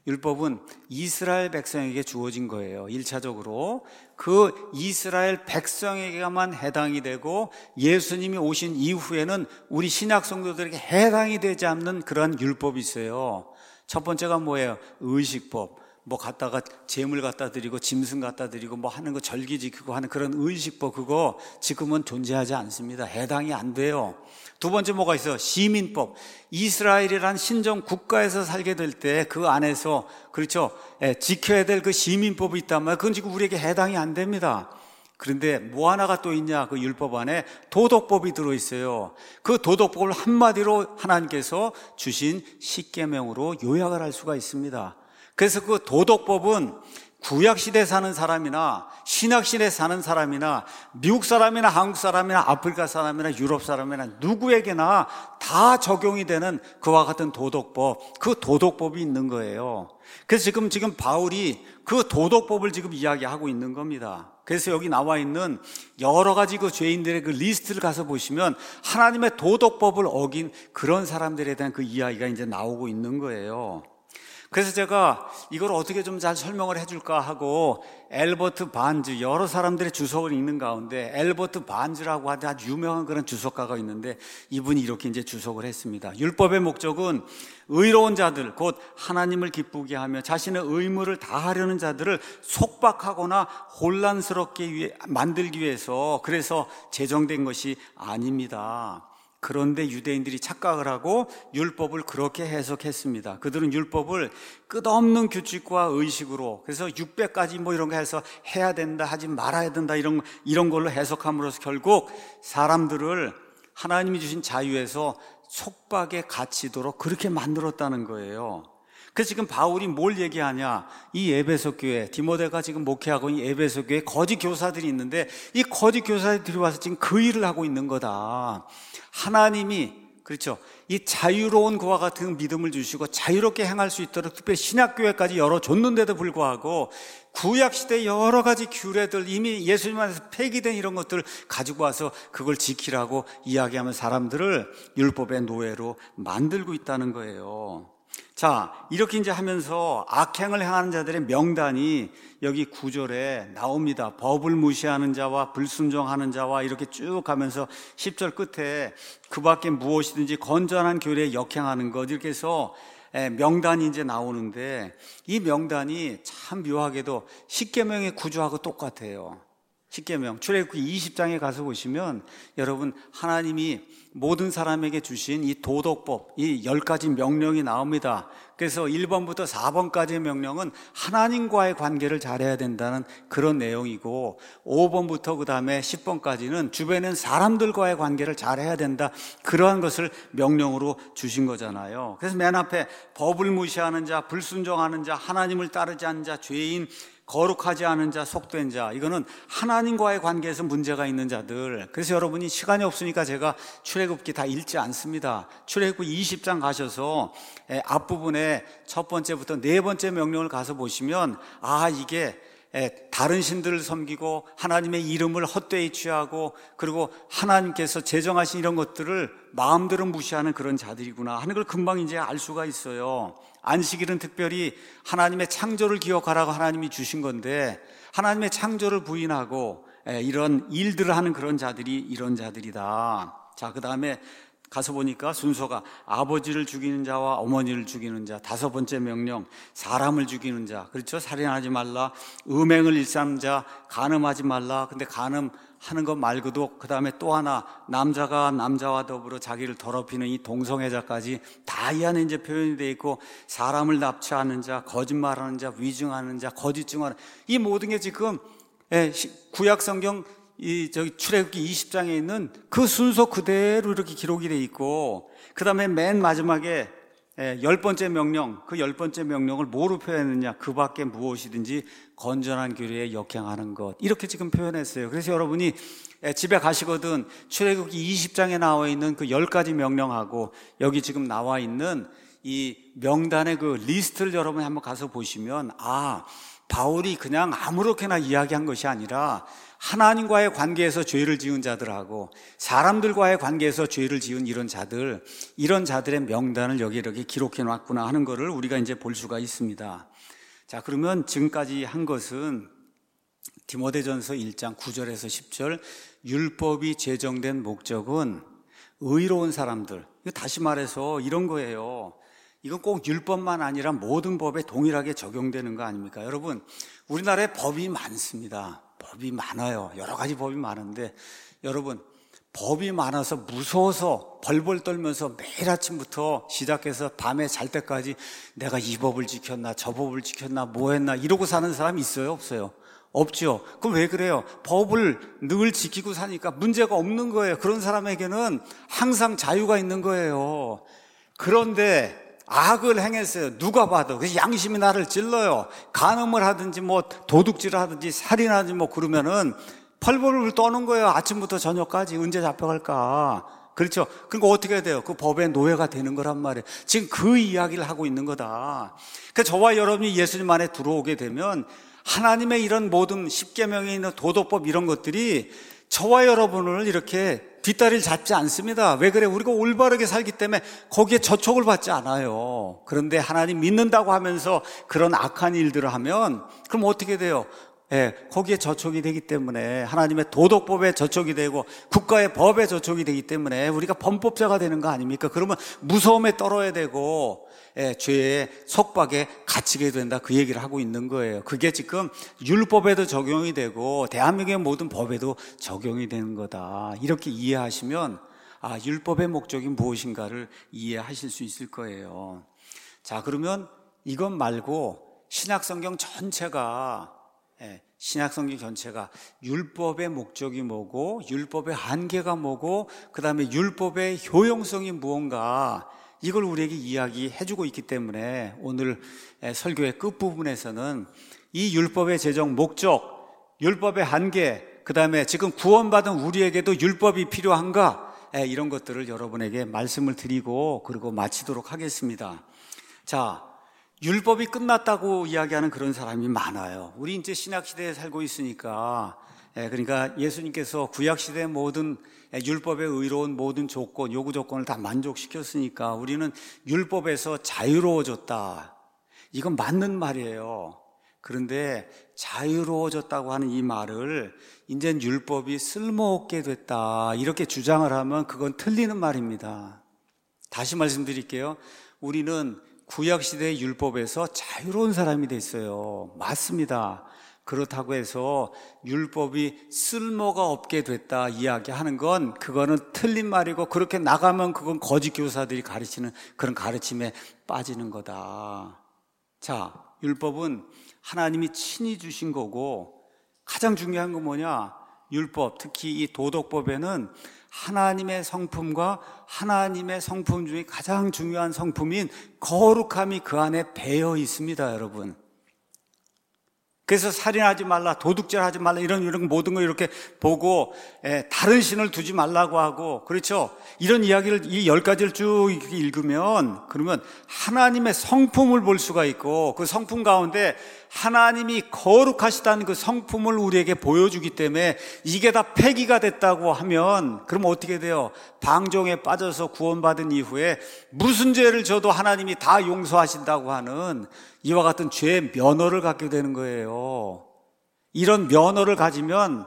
율법은 이스라엘 백성에게 주어진 거예요. 일차적으로 그 이스라엘 백성에게만 해당이 되고 예수님이 오신 이후에는 우리 신약 성도들에게 해당이 되지 않는 그런 율법이 있어요. 첫 번째가 뭐예요? 의식법. 뭐 갖다가 재물 갖다 드리고 짐승 갖다 드리고 뭐 하는 거 절기 지키고 하는 그런 의식법, 그거 지금은 존재하지 않습니다. 해당이 안 돼요. 두 번째 뭐가 있어요? 시민법. 이스라엘이란 신정 국가에서 살게 될 때 그 안에서, 그렇죠, 예, 지켜야 될 그 시민법이 있단 말이에요. 그건 지금 우리에게 해당이 안 됩니다. 그런데 뭐 하나가 또 있냐? 그 율법 안에 도덕법이 들어있어요. 그 도덕법을 한마디로 하나님께서 주신 십계명으로 요약을 할 수가 있습니다. 그래서 그 도덕법은 구약시대에 사는 사람이나 신약시대에 사는 사람이나 미국 사람이나 한국 사람이나 아프리카 사람이나 유럽 사람이나 누구에게나 다 적용이 되는 그와 같은 도덕법, 그 도덕법이 있는 거예요. 그래서 지금 지금 바울이 그 도덕법을 지금 이야기하고 있는 겁니다. 그래서 여기 나와 있는 여러 가지 그 죄인들의 그 리스트를 가서 보시면 하나님의 도덕법을 어긴 그런 사람들에 대한 그 이야기가 이제 나오고 있는 거예요. 그래서 제가 이걸 어떻게 좀 잘 설명을 해줄까 하고 엘버트 반즈, 여러 사람들의 주석을 읽는 가운데 엘버트 반즈라고 하는 아주 유명한 그런 주석가가 있는데 이분이 이렇게 이제 주석을 했습니다. 율법의 목적은 의로운 자들, 곧 하나님을 기쁘게 하며 자신의 의무를 다하려는 자들을 속박하거나 혼란스럽게 만들기 위해서, 그래서 제정된 것이 아닙니다. 그런데 유대인들이 착각을 하고 율법을 그렇게 해석했습니다. 그들은 율법을 끝없는 규칙과 의식으로, 그래서 육백 가지 뭐 이런 거 해서 해야 된다, 하지 말아야 된다, 이런, 이런 걸로 해석함으로써 결국 사람들을 하나님이 주신 자유에서 속박에 갇히도록 그렇게 만들었다는 거예요. 그래서 지금 바울이 뭘 얘기하냐? 이 에베소 교회, 디모데가 지금 목회하고 있는 에베소 교회에 거짓 교사들이 있는데 이 거짓 교사들이 와서 지금 그 일을 하고 있는 거다. 하나님이, 그렇죠, 이 자유로운 그와 같은 믿음을 주시고 자유롭게 행할 수 있도록 특별히 신약교회까지 열어줬는데도 불구하고 구약시대 여러 가지 규례들, 이미 예수님 안에서 폐기된 이런 것들을 가지고 와서 그걸 지키라고 이야기하면 사람들을 율법의 노예로 만들고 있다는 거예요. 자, 이렇게 이제 하면서 악행을 행하는 자들의 명단이 여기 구 절에 나옵니다. 법을 무시하는 자와 불순종하는 자와 이렇게 쭉 가면서 십 절 끝에 그 밖에 무엇이든지 건전한 교례에 역행하는 것, 이렇게 해서 명단이 이제 나오는데 이 명단이 참 묘하게도 십계명의 구조하고 똑같아요. 십계명, 출애굽기 이십 장에 가서 보시면 여러분, 하나님이 모든 사람에게 주신 이 도덕법, 이 열 가지 명령이 나옵니다. 그래서 일 번부터 사 번까지의 명령은 하나님과의 관계를 잘해야 된다는 그런 내용이고, 오 번부터 그 다음에 십 번까지는 주변에 있는 사람들과의 관계를 잘해야 된다, 그러한 것을 명령으로 주신 거잖아요. 그래서 맨 앞에 법을 무시하는 자, 불순종하는 자, 하나님을 따르지 않는 자, 죄인, 거룩하지 않은 자, 속된 자, 이거는 하나님과의 관계에서 문제가 있는 자들. 그래서 여러분이 시간이 없으니까 제가 출애굽기 다 읽지 않습니다. 출애굽기 이십 장 가셔서 앞부분에 첫 번째부터 네 번째 명령을 가서 보시면, 아, 이게 다른 신들을 섬기고 하나님의 이름을 헛되이 취하고 그리고 하나님께서 제정하신 이런 것들을 마음대로 무시하는 그런 자들이구나 하는 걸 금방 이제 알 수가 있어요. 안식일은 특별히 하나님의 창조를 기억하라고 하나님이 주신 건데 하나님의 창조를 부인하고 이런 일들을 하는 그런 자들이 이런 자들이다. 자, 그 다음에 가서 보니까 순서가 아버지를 죽이는 자와 어머니를 죽이는 자, 다섯 번째 명령, 사람을 죽이는 자, 그렇죠? 살인하지 말라, 음행을 일삼는 자, 간음하지 말라. 근데 간음하는 것 말고도 그 다음에 또 하나, 남자가 남자와 더불어 자기를 더럽히는 이 동성애자까지 다 이 안에 이제 표현이 되어 있고, 사람을 납치하는 자, 거짓말하는 자, 위증하는 자, 거짓 증언하는, 이 모든 게 지금 구약 성경 이 저기 출애굽기 이십 장에 있는 그 순서 그대로 이렇게 기록이 돼 있고, 그 다음에 맨 마지막에 열 번째 명령, 그 열 번째 명령을 뭐로 표현했느냐? 그 밖에 무엇이든지 건전한 교례에 역행하는 것, 이렇게 지금 표현했어요. 그래서 여러분이 집에 가시거든 출애굽기 이십 장에 나와 있는 그 열 가지 명령하고 여기 지금 나와 있는 이 명단의 그 리스트를 여러분이 한번 가서 보시면, 아, 바울이 그냥 아무렇게나 이야기한 것이 아니라 하나님과의 관계에서 죄를 지은 자들하고 사람들과의 관계에서 죄를 지은 이런 자들, 이런 자들의 명단을 여기 이렇게 기록해 놨구나 하는 것을 우리가 이제 볼 수가 있습니다. 자, 그러면 지금까지 한 것은 디모데전서 일 장 구 절에서 십 절, 율법이 제정된 목적은 의로운 사람들, 다시 말해서 이런 거예요. 이건 꼭 율법만 아니라 모든 법에 동일하게 적용되는 거 아닙니까? 여러분, 우리나라에 법이 많습니다. 법이 많아요. 여러 가지 법이 많은데, 여러분, 법이 많아서 무서워서 벌벌 떨면서 매일 아침부터 시작해서 밤에 잘 때까지 내가 이 법을 지켰나 저 법을 지켰나 뭐 했나 이러고 사는 사람이 있어요? 없어요? 없죠. 그럼 왜 그래요? 법을 늘 지키고 사니까 문제가 없는 거예요. 그런 사람에게는 항상 자유가 있는 거예요. 그런데 악을 행했어요. 누가 봐도. 그래서 양심이 나를 찔러요. 간음을 하든지 뭐 도둑질을 하든지 살인하든지 뭐 그러면은 펄벌을 떠는 거예요. 아침부터 저녁까지 언제 잡혀갈까. 그렇죠. 그러니까 어떻게 해야 돼요? 그 법의 노예가 되는 거란 말이에요. 지금 그 이야기를 하고 있는 거다. 그러니까 저와 여러분이 예수님 안에 들어오게 되면 하나님의 이런 모든 십계명에 있는 도덕법 이런 것들이 저와 여러분을 이렇게 뒷다리를 잡지 않습니다. 왜 그래? 우리가 올바르게 살기 때문에 거기에 저촉을 받지 않아요. 그런데 하나님 믿는다고 하면서 그런 악한 일들을 하면 그럼 어떻게 돼요? 예, 거기에 저촉이 되기 때문에 하나님의 도덕법에 저촉이 되고 국가의 법에 저촉이 되기 때문에 우리가 범법자가 되는 거 아닙니까? 그러면 무서움에 떨어야 되고 예, 죄의 속박에 갇히게 된다, 그 얘기를 하고 있는 거예요. 그게 지금 율법에도 적용이 되고 대한민국의 모든 법에도 적용이 되는 거다. 이렇게 이해하시면 아, 율법의 목적이 무엇인가를 이해하실 수 있을 거예요. 자, 그러면 이것 말고 신약성경 전체가 예, 신약성경 전체가 율법의 목적이 뭐고 율법의 한계가 뭐고 그 다음에 율법의 효용성이 무언가 이걸 우리에게 이야기해주고 있기 때문에 오늘 설교의 끝부분에서는 이 율법의 제정 목적, 율법의 한계, 그 다음에 지금 구원받은 우리에게도 율법이 필요한가, 이런 것들을 여러분에게 말씀을 드리고 그리고 마치도록 하겠습니다. 자, 율법이 끝났다고 이야기하는 그런 사람이 많아요. 우리 이제 신약시대에 살고 있으니까, 그러니까 예수님께서 구약시대의 모든 율법에 의로운 모든 조건, 요구 조건을 다 만족시켰으니까 우리는 율법에서 자유로워졌다. 이건 맞는 말이에요. 그런데 자유로워졌다고 하는 이 말을 이젠 율법이 쓸모없게 됐다, 이렇게 주장을 하면 그건 틀리는 말입니다. 다시 말씀드릴게요. 우리는 구약시대의 율법에서 자유로운 사람이 됐어요. 맞습니다. 그렇다고 해서 율법이 쓸모가 없게 됐다 이야기하는 건 그거는 틀린 말이고, 그렇게 나가면 그건 거짓 교사들이 가르치는 그런 가르침에 빠지는 거다. 자, 율법은 하나님이 친히 주신 거고, 가장 중요한 건 뭐냐? 율법, 특히 이 도덕법에는 하나님의 성품과 하나님의 성품 중에 가장 중요한 성품인 거룩함이 그 안에 배어 있습니다, 여러분. 그래서 살인하지 말라, 도둑질하지 말라, 이런 이런 모든 걸 이렇게 보고 에, 다른 신을 두지 말라고 하고, 그렇죠? 이런 이야기를 이 열 가지를 쭉 이렇게 읽으면 그러면 하나님의 성품을 볼 수가 있고, 그 성품 가운데 하나님이 거룩하시다는 그 성품을 우리에게 보여주기 때문에 이게 다 폐기가 됐다고 하면 그럼 어떻게 돼요? 방종에 빠져서 구원받은 이후에 무슨 죄를 져도 하나님이 다 용서하신다고 하는 이와 같은 죄의 면허를 갖게 되는 거예요. 이런 면허를 가지면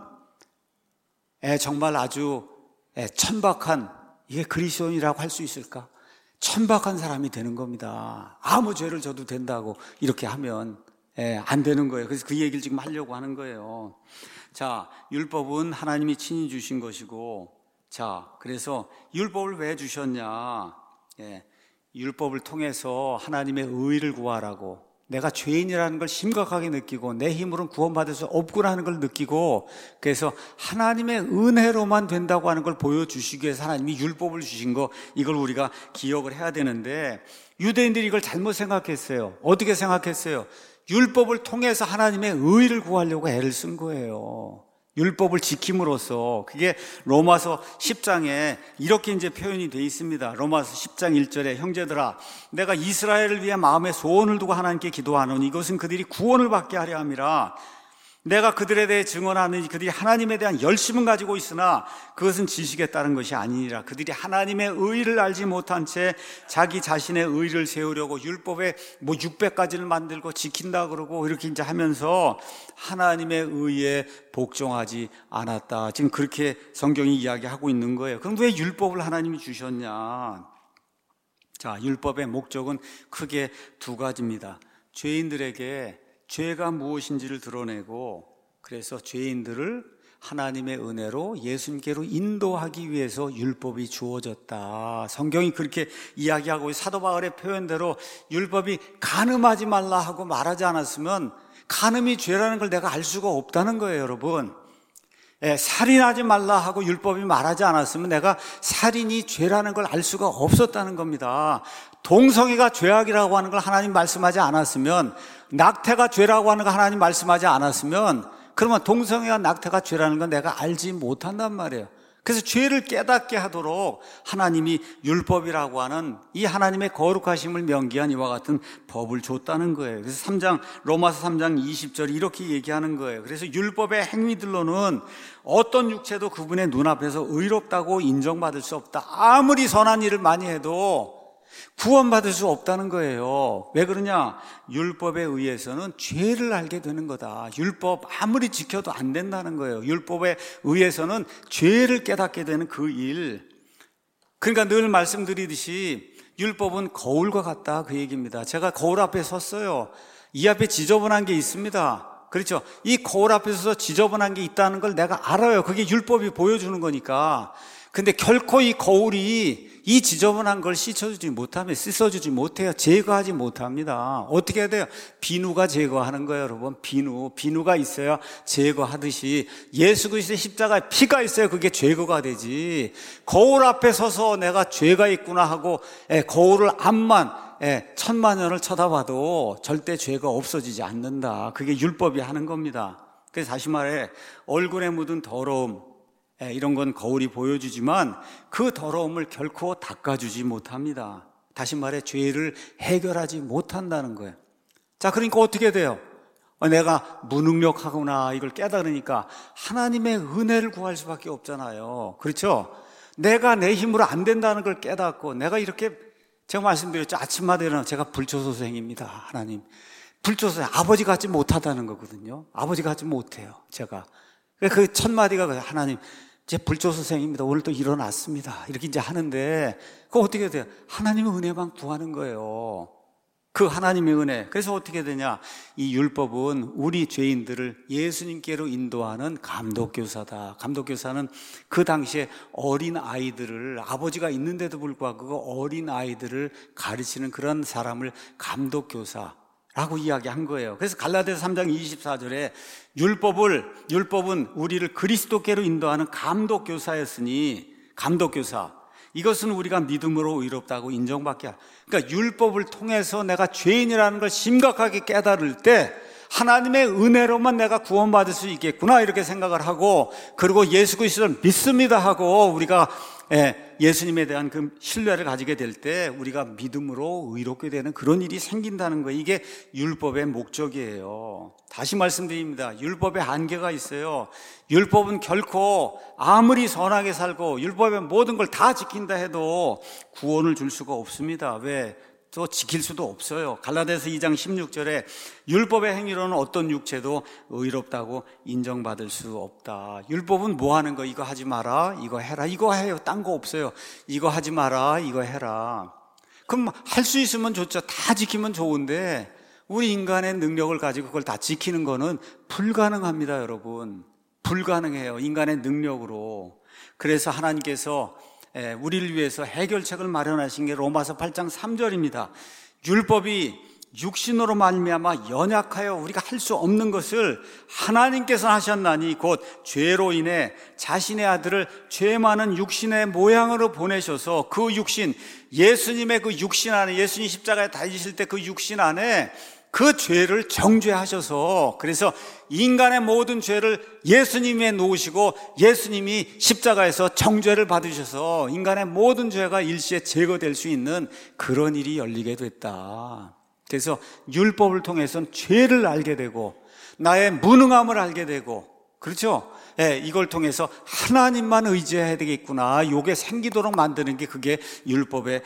에, 정말 아주 에, 천박한, 이게 그리스도인이라고 할 수 있을까? 천박한 사람이 되는 겁니다. 아무 죄를 져도 된다고 이렇게 하면 에, 안 되는 거예요. 그래서 그 얘기를 지금 하려고 하는 거예요. 자, 율법은 하나님이 친히 주신 것이고, 자, 그래서 율법을 왜 주셨냐? 예, 율법을 통해서 하나님의 의의를 구하라고, 내가 죄인이라는 걸 심각하게 느끼고 내 힘으로는 구원받을 수 없구나 하는 걸 느끼고, 그래서 하나님의 은혜로만 된다고 하는 걸 보여주시기 위해서 하나님이 율법을 주신 거, 이걸 우리가 기억을 해야 되는데, 유대인들이 이걸 잘못 생각했어요. 어떻게 생각했어요? 율법을 통해서 하나님의 의의를 구하려고 애를 쓴 거예요. 율법을 지킴으로써. 그게 로마서 십 장에 이렇게 이제 표현이 되어 있습니다. 로마서 십 장 일 절에 형제들아 내가 이스라엘을 위해 마음에 소원을 두고 하나님께 기도하노니 이것은 그들이 구원을 받게 하려 함이라. 내가 그들에 대해 증언하느니 그들이 하나님에 대한 열심은 가지고 있으나 그것은 지식에 따른 것이 아니니라. 그들이 하나님의 의를 알지 못한 채 자기 자신의 의를 세우려고 율법에 뭐 육백 가지를 만들고 지킨다 그러고 이렇게 이제 하면서 하나님의 의에 복종하지 않았다. 지금 그렇게 성경이 이야기하고 있는 거예요. 그럼 왜 율법을 하나님이 주셨냐? 자, 율법의 목적은 크게 두 가지입니다. 죄인들에게 죄가 무엇인지를 드러내고, 그래서 죄인들을 하나님의 은혜로 예수님께로 인도하기 위해서 율법이 주어졌다. 성경이 그렇게 이야기하고, 사도 바울의 표현대로 율법이 간음하지 말라 하고 말하지 않았으면 간음이 죄라는 걸 내가 알 수가 없다는 거예요, 여러분. 예, 살인하지 말라 하고 율법이 말하지 않았으면 내가 살인이 죄라는 걸 알 수가 없었다는 겁니다. 동성애가 죄악이라고 하는 걸 하나님 말씀하지 않았으면, 낙태가 죄라고 하는 걸 하나님 말씀하지 않았으면, 그러면 동성애와 낙태가 죄라는 건 내가 알지 못한단 말이에요. 그래서 죄를 깨닫게 하도록 하나님이 율법이라고 하는 이 하나님의 거룩하심을 명기한 이와 같은 법을 줬다는 거예요. 그래서 삼 장, 로마서 삼 장 이십 절이 이렇게 얘기하는 거예요. 그래서 율법의 행위들로는 어떤 육체도 그분의 눈앞에서 의롭다고 인정받을 수 없다. 아무리 선한 일을 많이 해도 구원받을 수 없다는 거예요. 왜 그러냐? 율법에 의해서는 죄를 알게 되는 거다. 율법 아무리 지켜도 안 된다는 거예요. 율법에 의해서는 죄를 깨닫게 되는 그 일. 그러니까 늘 말씀드리듯이 율법은 거울과 같다, 그 얘기입니다. 제가 거울 앞에 섰어요. 이 앞에 지저분한 게 있습니다. 그렇죠? 이 거울 앞에 서서 지저분한 게 있다는 걸 내가 알아요. 그게 율법이 보여주는 거니까. 근데 결코 이 거울이 이 지저분한 걸 씻어주지 못하면, 씻어주지 못해요. 제거하지 못합니다. 어떻게 해야 돼요? 비누가 제거하는 거예요, 여러분. 비누. 비누가 있어야 제거하듯이 예수 그리스도의 십자가에 피가 있어야 그게 제거가 되지. 거울 앞에 서서 내가 죄가 있구나 하고 예, 거울을 앞만 예, 천만 년을 쳐다봐도 절대 죄가 없어지지 않는다. 그게 율법이 하는 겁니다. 그래서 다시 말해, 얼굴에 묻은 더러움, 이런 건 거울이 보여주지만 그 더러움을 결코 닦아주지 못합니다. 다시 말해 죄를 해결하지 못한다는 거예요. 자, 그러니까 어떻게 돼요? 내가 무능력하구나 이걸 깨달으니까 하나님의 은혜를 구할 수밖에 없잖아요. 그렇죠? 내가 내 힘으로 안 된다는 걸 깨닫고, 내가 이렇게 제가 말씀드렸죠. 아침마다 일어나 제가 불초소생입니다. 하나님, 불초소생, 아버지 같지 못하다는 거거든요. 아버지 같지 못해요, 제가. 그 첫 마디가 하나님, 제 불초소생입니다. 오늘 또 일어났습니다. 이렇게 이제 하는데, 그거 어떻게 돼요? 하나님의 은혜만 구하는 거예요. 그 하나님의 은혜. 그래서 어떻게 되냐? 이 율법은 우리 죄인들을 예수님께로 인도하는 감독교사다. 감독교사는 그 당시에 어린 아이들을, 아버지가 있는데도 불구하고 그 어린 아이들을 가르치는 그런 사람을 감독교사 라고 이야기한 거예요. 그래서 갈라디아서 삼 장 이십사 절에 율법을, 율법은 우리를 그리스도께로 인도하는 감독교사였으니, 감독교사. 이것은 우리가 믿음으로 의롭다고 인정받게 하라. 그러니까 율법을 통해서 내가 죄인이라는 걸 심각하게 깨달을 때 하나님의 은혜로만 내가 구원받을 수 있겠구나 이렇게 생각을 하고, 그리고 예수 그리스도를 믿습니다 하고 우리가 예수님에 대한 그 신뢰를 가지게 될 때 우리가 믿음으로 의롭게 되는 그런 일이 생긴다는 거예요. 이게 율법의 목적이에요. 다시 말씀드립니다. 율법에 한계가 있어요. 율법은 결코 아무리 선하게 살고 율법의 모든 걸 다 지킨다 해도 구원을 줄 수가 없습니다. 왜? 또 지킬 수도 없어요. 갈라디아서 이 장 십육 절에 율법의 행위로는 어떤 육체도 의롭다고 인정받을 수 없다. 율법은 뭐 하는 거? 이거 하지 마라, 이거 해라, 이거 해요. 딴 거 없어요. 이거 하지 마라, 이거 해라. 그럼 할 수 있으면 좋죠. 다 지키면 좋은데 우리 인간의 능력을 가지고 그걸 다 지키는 거는 불가능합니다, 여러분. 불가능해요, 인간의 능력으로. 그래서 하나님께서 우리를 위해서 해결책을 마련하신 게 로마서 팔 장 삼 절입니다. 율법이 육신으로 말미암아 연약하여 우리가 할 수 없는 것을 하나님께서 하셨나니 곧 죄로 인해 자신의 아들을 죄 많은 육신의 모양으로 보내셔서 그 육신, 예수님의 그 육신 안에, 예수님 십자가에 달리실 때 그 육신 안에 그 죄를 정죄하셔서, 그래서 인간의 모든 죄를 예수님에 놓으시고 예수님이 십자가에서 정죄를 받으셔서 인간의 모든 죄가 일시에 제거될 수 있는 그런 일이 열리게 됐다. 그래서 율법을 통해서는 죄를 알게 되고 나의 무능함을 알게 되고, 그렇죠? 예, 이걸 통해서 하나님만 의지해야 되겠구나, 요게 생기도록 만드는 게 그게 율법의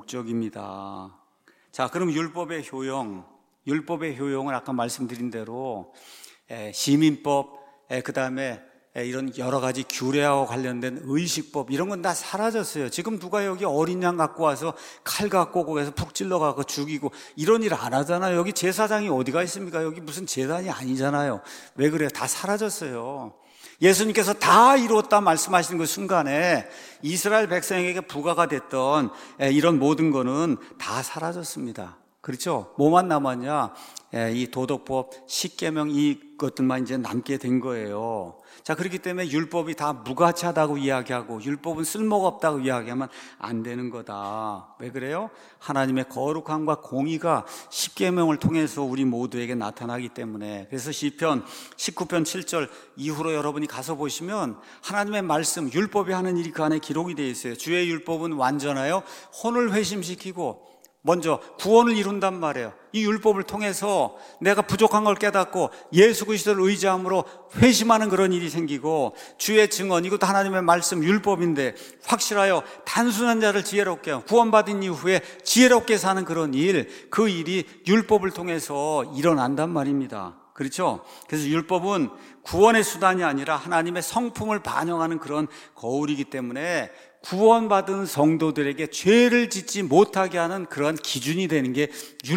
목적입니다. 자, 그럼 율법의 효용, 율법의 효용은 아까 말씀드린 대로 예, 시민법, 예, 그 다음에 예, 이런 여러 가지 규례하고 관련된 의식법, 이런 건 다 사라졌어요. 지금 누가 여기 어린 양 갖고 와서 칼 갖고 오고 해서 푹 찔러가고 죽이고 이런 일 안 하잖아요. 여기 제사장이 어디가 있습니까? 여기 무슨 제단이 아니잖아요. 왜 그래요? 다 사라졌어요. 예수님께서 다 이루었다 말씀하시는 그 순간에 이스라엘 백성에게 부과가 됐던 이런 모든 거는 다 사라졌습니다. 그렇죠? 뭐만 남았냐? 이 도덕법, 십계명 이것들만 이제 남게 된 거예요. 자, 그렇기 때문에 율법이 다 무가치하다고 이야기하고 율법은 쓸모가 없다고 이야기하면 안 되는 거다. 왜 그래요? 하나님의 거룩함과 공의가 십계명을 통해서 우리 모두에게 나타나기 때문에. 그래서 시편 십구 편 칠 절 이후로 여러분이 가서 보시면 하나님의 말씀, 율법이 하는 일이 그 안에 기록이 되어 있어요. 주의 율법은 완전하여 혼을 회심시키고 먼저 구원을 이룬단 말이에요. 이 율법을 통해서 내가 부족한 걸 깨닫고 예수 그리스도를 의지함으로 회심하는 그런 일이 생기고, 주의 증언, 이것도 하나님의 말씀 율법인데 확실하여 단순한 자를 지혜롭게 하고 구원받은 이후에 지혜롭게 사는 그런 일, 그 일이 율법을 통해서 일어난단 말입니다. 그렇죠? 그래서 율법은 구원의 수단이 아니라 하나님의 성품을 반영하는 그런 거울이기 때문에 구원받은 성도들에게 죄를 짓지 못하게 하는 그런 기준이 되는 게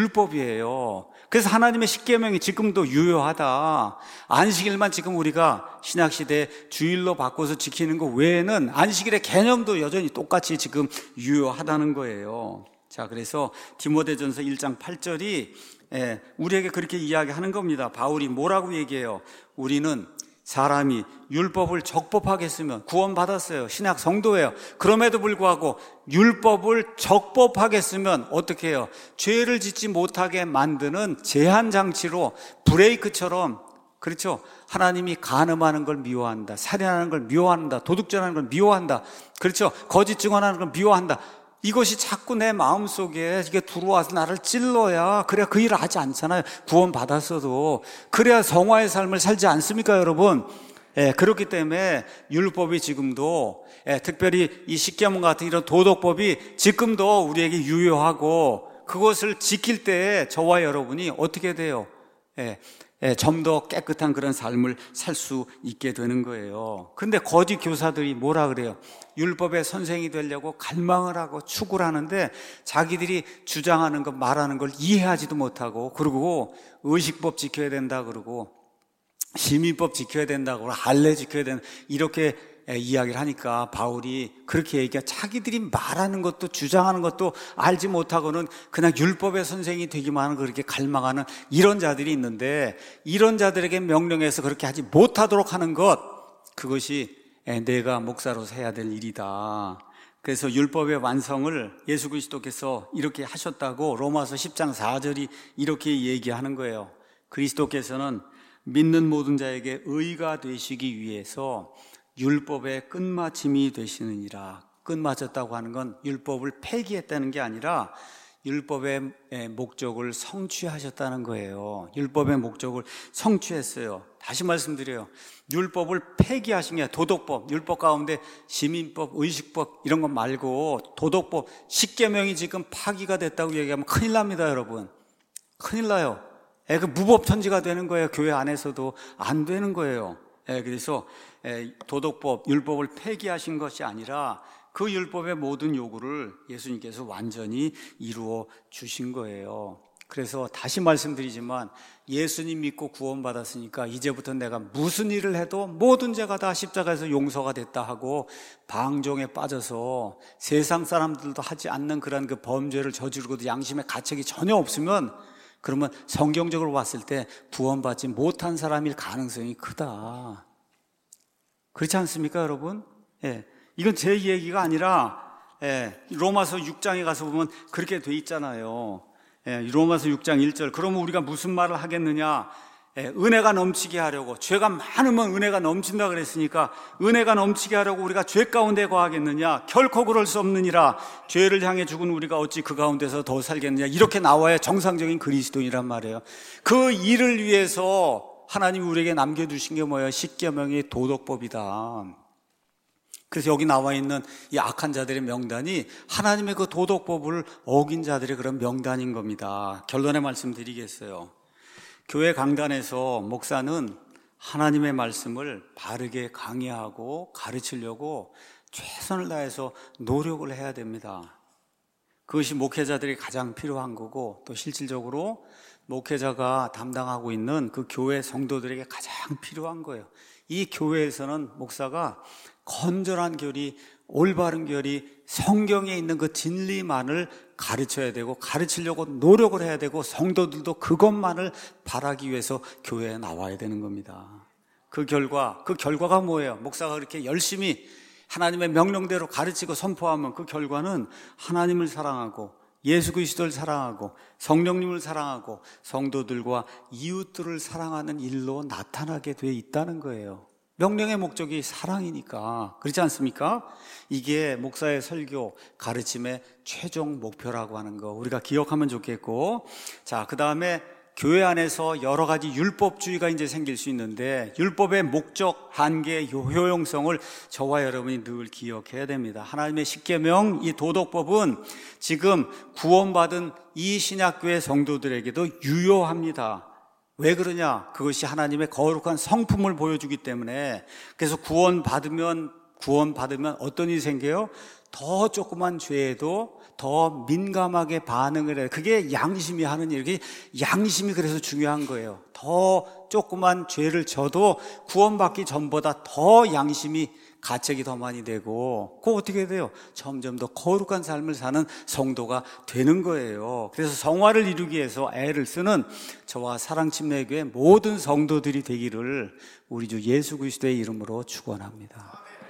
율법이에요. 그래서 하나님의 십계명이 지금도 유효하다. 안식일만 지금 우리가 신약시대에 주일로 바꿔서 지키는 것 외에는 안식일의 개념도 여전히 똑같이 지금 유효하다는 거예요. 자, 그래서 디모데전서 일 장 팔 절이 우리에게 그렇게 이야기하는 겁니다. 바울이 뭐라고 얘기해요? 우리는 사람이 율법을 적법하게 쓰면 구원받았어요. 신약 성도예요. 그럼에도 불구하고 율법을 적법하게 쓰면 어떻게 해요? 죄를 짓지 못하게 만드는 제한장치로, 브레이크처럼, 그렇죠? 하나님이 간음하는 걸 미워한다, 살인하는 걸 미워한다, 도둑질하는 걸 미워한다, 그렇죠? 거짓 증언하는 걸 미워한다. 이것이 자꾸 내 마음속에 이게 들어와서 나를 찔러야, 그래야 그 일을 하지 않잖아요. 구원받았어도. 그래야 성화의 삶을 살지 않습니까, 여러분? 예, 그렇기 때문에 율법이 지금도, 예, 특별히 이 십계명 같은 이런 도덕법이 지금도 우리에게 유효하고, 그것을 지킬 때 저와 여러분이 어떻게 돼요? 예, 예, 좀 더 깨끗한 그런 삶을 살 수 있게 되는 거예요. 그런데 거짓 교사들이 뭐라 그래요? 율법의 선생이 되려고 갈망을 하고 추구를 하는데 자기들이 주장하는 것, 말하는 걸 이해하지도 못하고, 그리고 의식법 지켜야 된다 그러고 시민법 지켜야 된다 그러고 할례 지켜야 된다 이렇게 이야기를 하니까 바울이 그렇게 얘기해. 자기들이 말하는 것도 주장하는 것도 알지 못하고는 그냥 율법의 선생이 되기만 하는, 그렇게 갈망하는 이런 자들이 있는데, 이런 자들에게 명령해서 그렇게 하지 못하도록 하는 것, 그것이 내가 목사로서 해야 될 일이다. 그래서 율법의 완성을 예수 그리스도께서 이렇게 하셨다고 로마서 십 장 사 절이 이렇게 얘기하는 거예요. 그리스도께서는 믿는 모든 자에게 의가 되시기 위해서 율법의 끝마침이 되시느니라. 끝마쳤다고 하는 건 율법을 폐기했다는 게 아니라 율법의 목적을 성취하셨다는 거예요. 율법의 목적을 성취했어요. 다시 말씀드려요. 율법을 폐기하신 게 도덕법, 율법 가운데 시민법, 의식법 이런 것 말고 도덕법, 십계명이 지금 파기가 됐다고 얘기하면 큰일 납니다, 여러분. 큰일 나요. 예, 그 무법천지가 되는 거예요. 교회 안에서도 안 되는 거예요. 예, 그래서 도덕법, 율법을 폐기하신 것이 아니라 그 율법의 모든 요구를 예수님께서 완전히 이루어 주신 거예요. 그래서 다시 말씀드리지만 예수님 믿고 구원받았으니까 이제부터 내가 무슨 일을 해도 모든 죄가 다 십자가에서 용서가 됐다 하고 방종에 빠져서 세상 사람들도 하지 않는 그런 그 범죄를 저지르고도 양심의 가책이 전혀 없으면, 그러면 성경적으로 봤을 때 구원받지 못한 사람일 가능성이 크다. 그렇지 않습니까, 여러분? 예. 이건 제 얘기가 아니라, 예, 로마서 육 장에 가서 보면 그렇게 돼 있잖아요. 예, 로마서 육 장 일 절. 그러면 우리가 무슨 말을 하겠느냐? 예, 은혜가 넘치게 하려고, 죄가 많으면 은혜가 넘친다 그랬으니까 은혜가 넘치게 하려고 우리가 죄 가운데 거하겠느냐? 결코 그럴 수 없느니라. 죄를 향해 죽은 우리가 어찌 그 가운데서 더 살겠느냐? 이렇게 나와야 정상적인 그리스도인이란 말이에요. 그 일을 위해서 하나님이 우리에게 남겨두신 게 뭐예요? 십계명의 도덕법이다. 그래서 여기 나와 있는 이 악한 자들의 명단이 하나님의 그 도덕법을 어긴 자들의 그런 명단인 겁니다. 결론의 말씀 드리겠어요. 교회 강단에서 목사는 하나님의 말씀을 바르게 강의하고 가르치려고 최선을 다해서 노력을 해야 됩니다. 그것이 목회자들이 가장 필요한 거고, 또 실질적으로 목회자가 담당하고 있는 그 교회 성도들에게 가장 필요한 거예요. 이 교회에서는 목사가 건전한 교리, 올바른 교리, 성경에 있는 그 진리만을 가르쳐야 되고, 가르치려고 노력을 해야 되고, 성도들도 그것만을 바라기 위해서 교회에 나와야 되는 겁니다. 그 결과, 그 결과가 뭐예요? 목사가 그렇게 열심히 하나님의 명령대로 가르치고 선포하면 그 결과는 하나님을 사랑하고 예수 그리스도를 사랑하고 성령님을 사랑하고 성도들과 이웃들을 사랑하는 일로 나타나게 돼 있다는 거예요. 명령의 목적이 사랑이니까. 그렇지 않습니까? 이게 목사의 설교, 가르침의 최종 목표라고 하는 거 우리가 기억하면 좋겠고, 자, 그 다음에 교회 안에서 여러 가지 율법주의가 이제 생길 수 있는데, 율법의 목적, 한계, 효용성을 저와 여러분이 늘 기억해야 됩니다. 하나님의 십계명, 이 도덕법은 지금 구원받은 이 신약교회 성도들에게도 유효합니다. 왜 그러냐? 그것이 하나님의 거룩한 성품을 보여주기 때문에. 그래서 구원받으면, 구원받으면 어떤 일이 생겨요? 더 조그만 죄에도 더 민감하게 반응을 해요. 그게 양심이 하는 일. 양심이 그래서 중요한 거예요. 더 조그만 죄를 져도 구원받기 전보다 더 양심이 가책이 더 많이 되고, 그거 어떻게 돼요? 점점 더 거룩한 삶을 사는 성도가 되는 거예요. 그래서 성화를 이루기 위해서 애를 쓰는 저와 사랑침례교회 모든 성도들이 되기를 우리 주 예수 그리스도의 이름으로 축원합니다.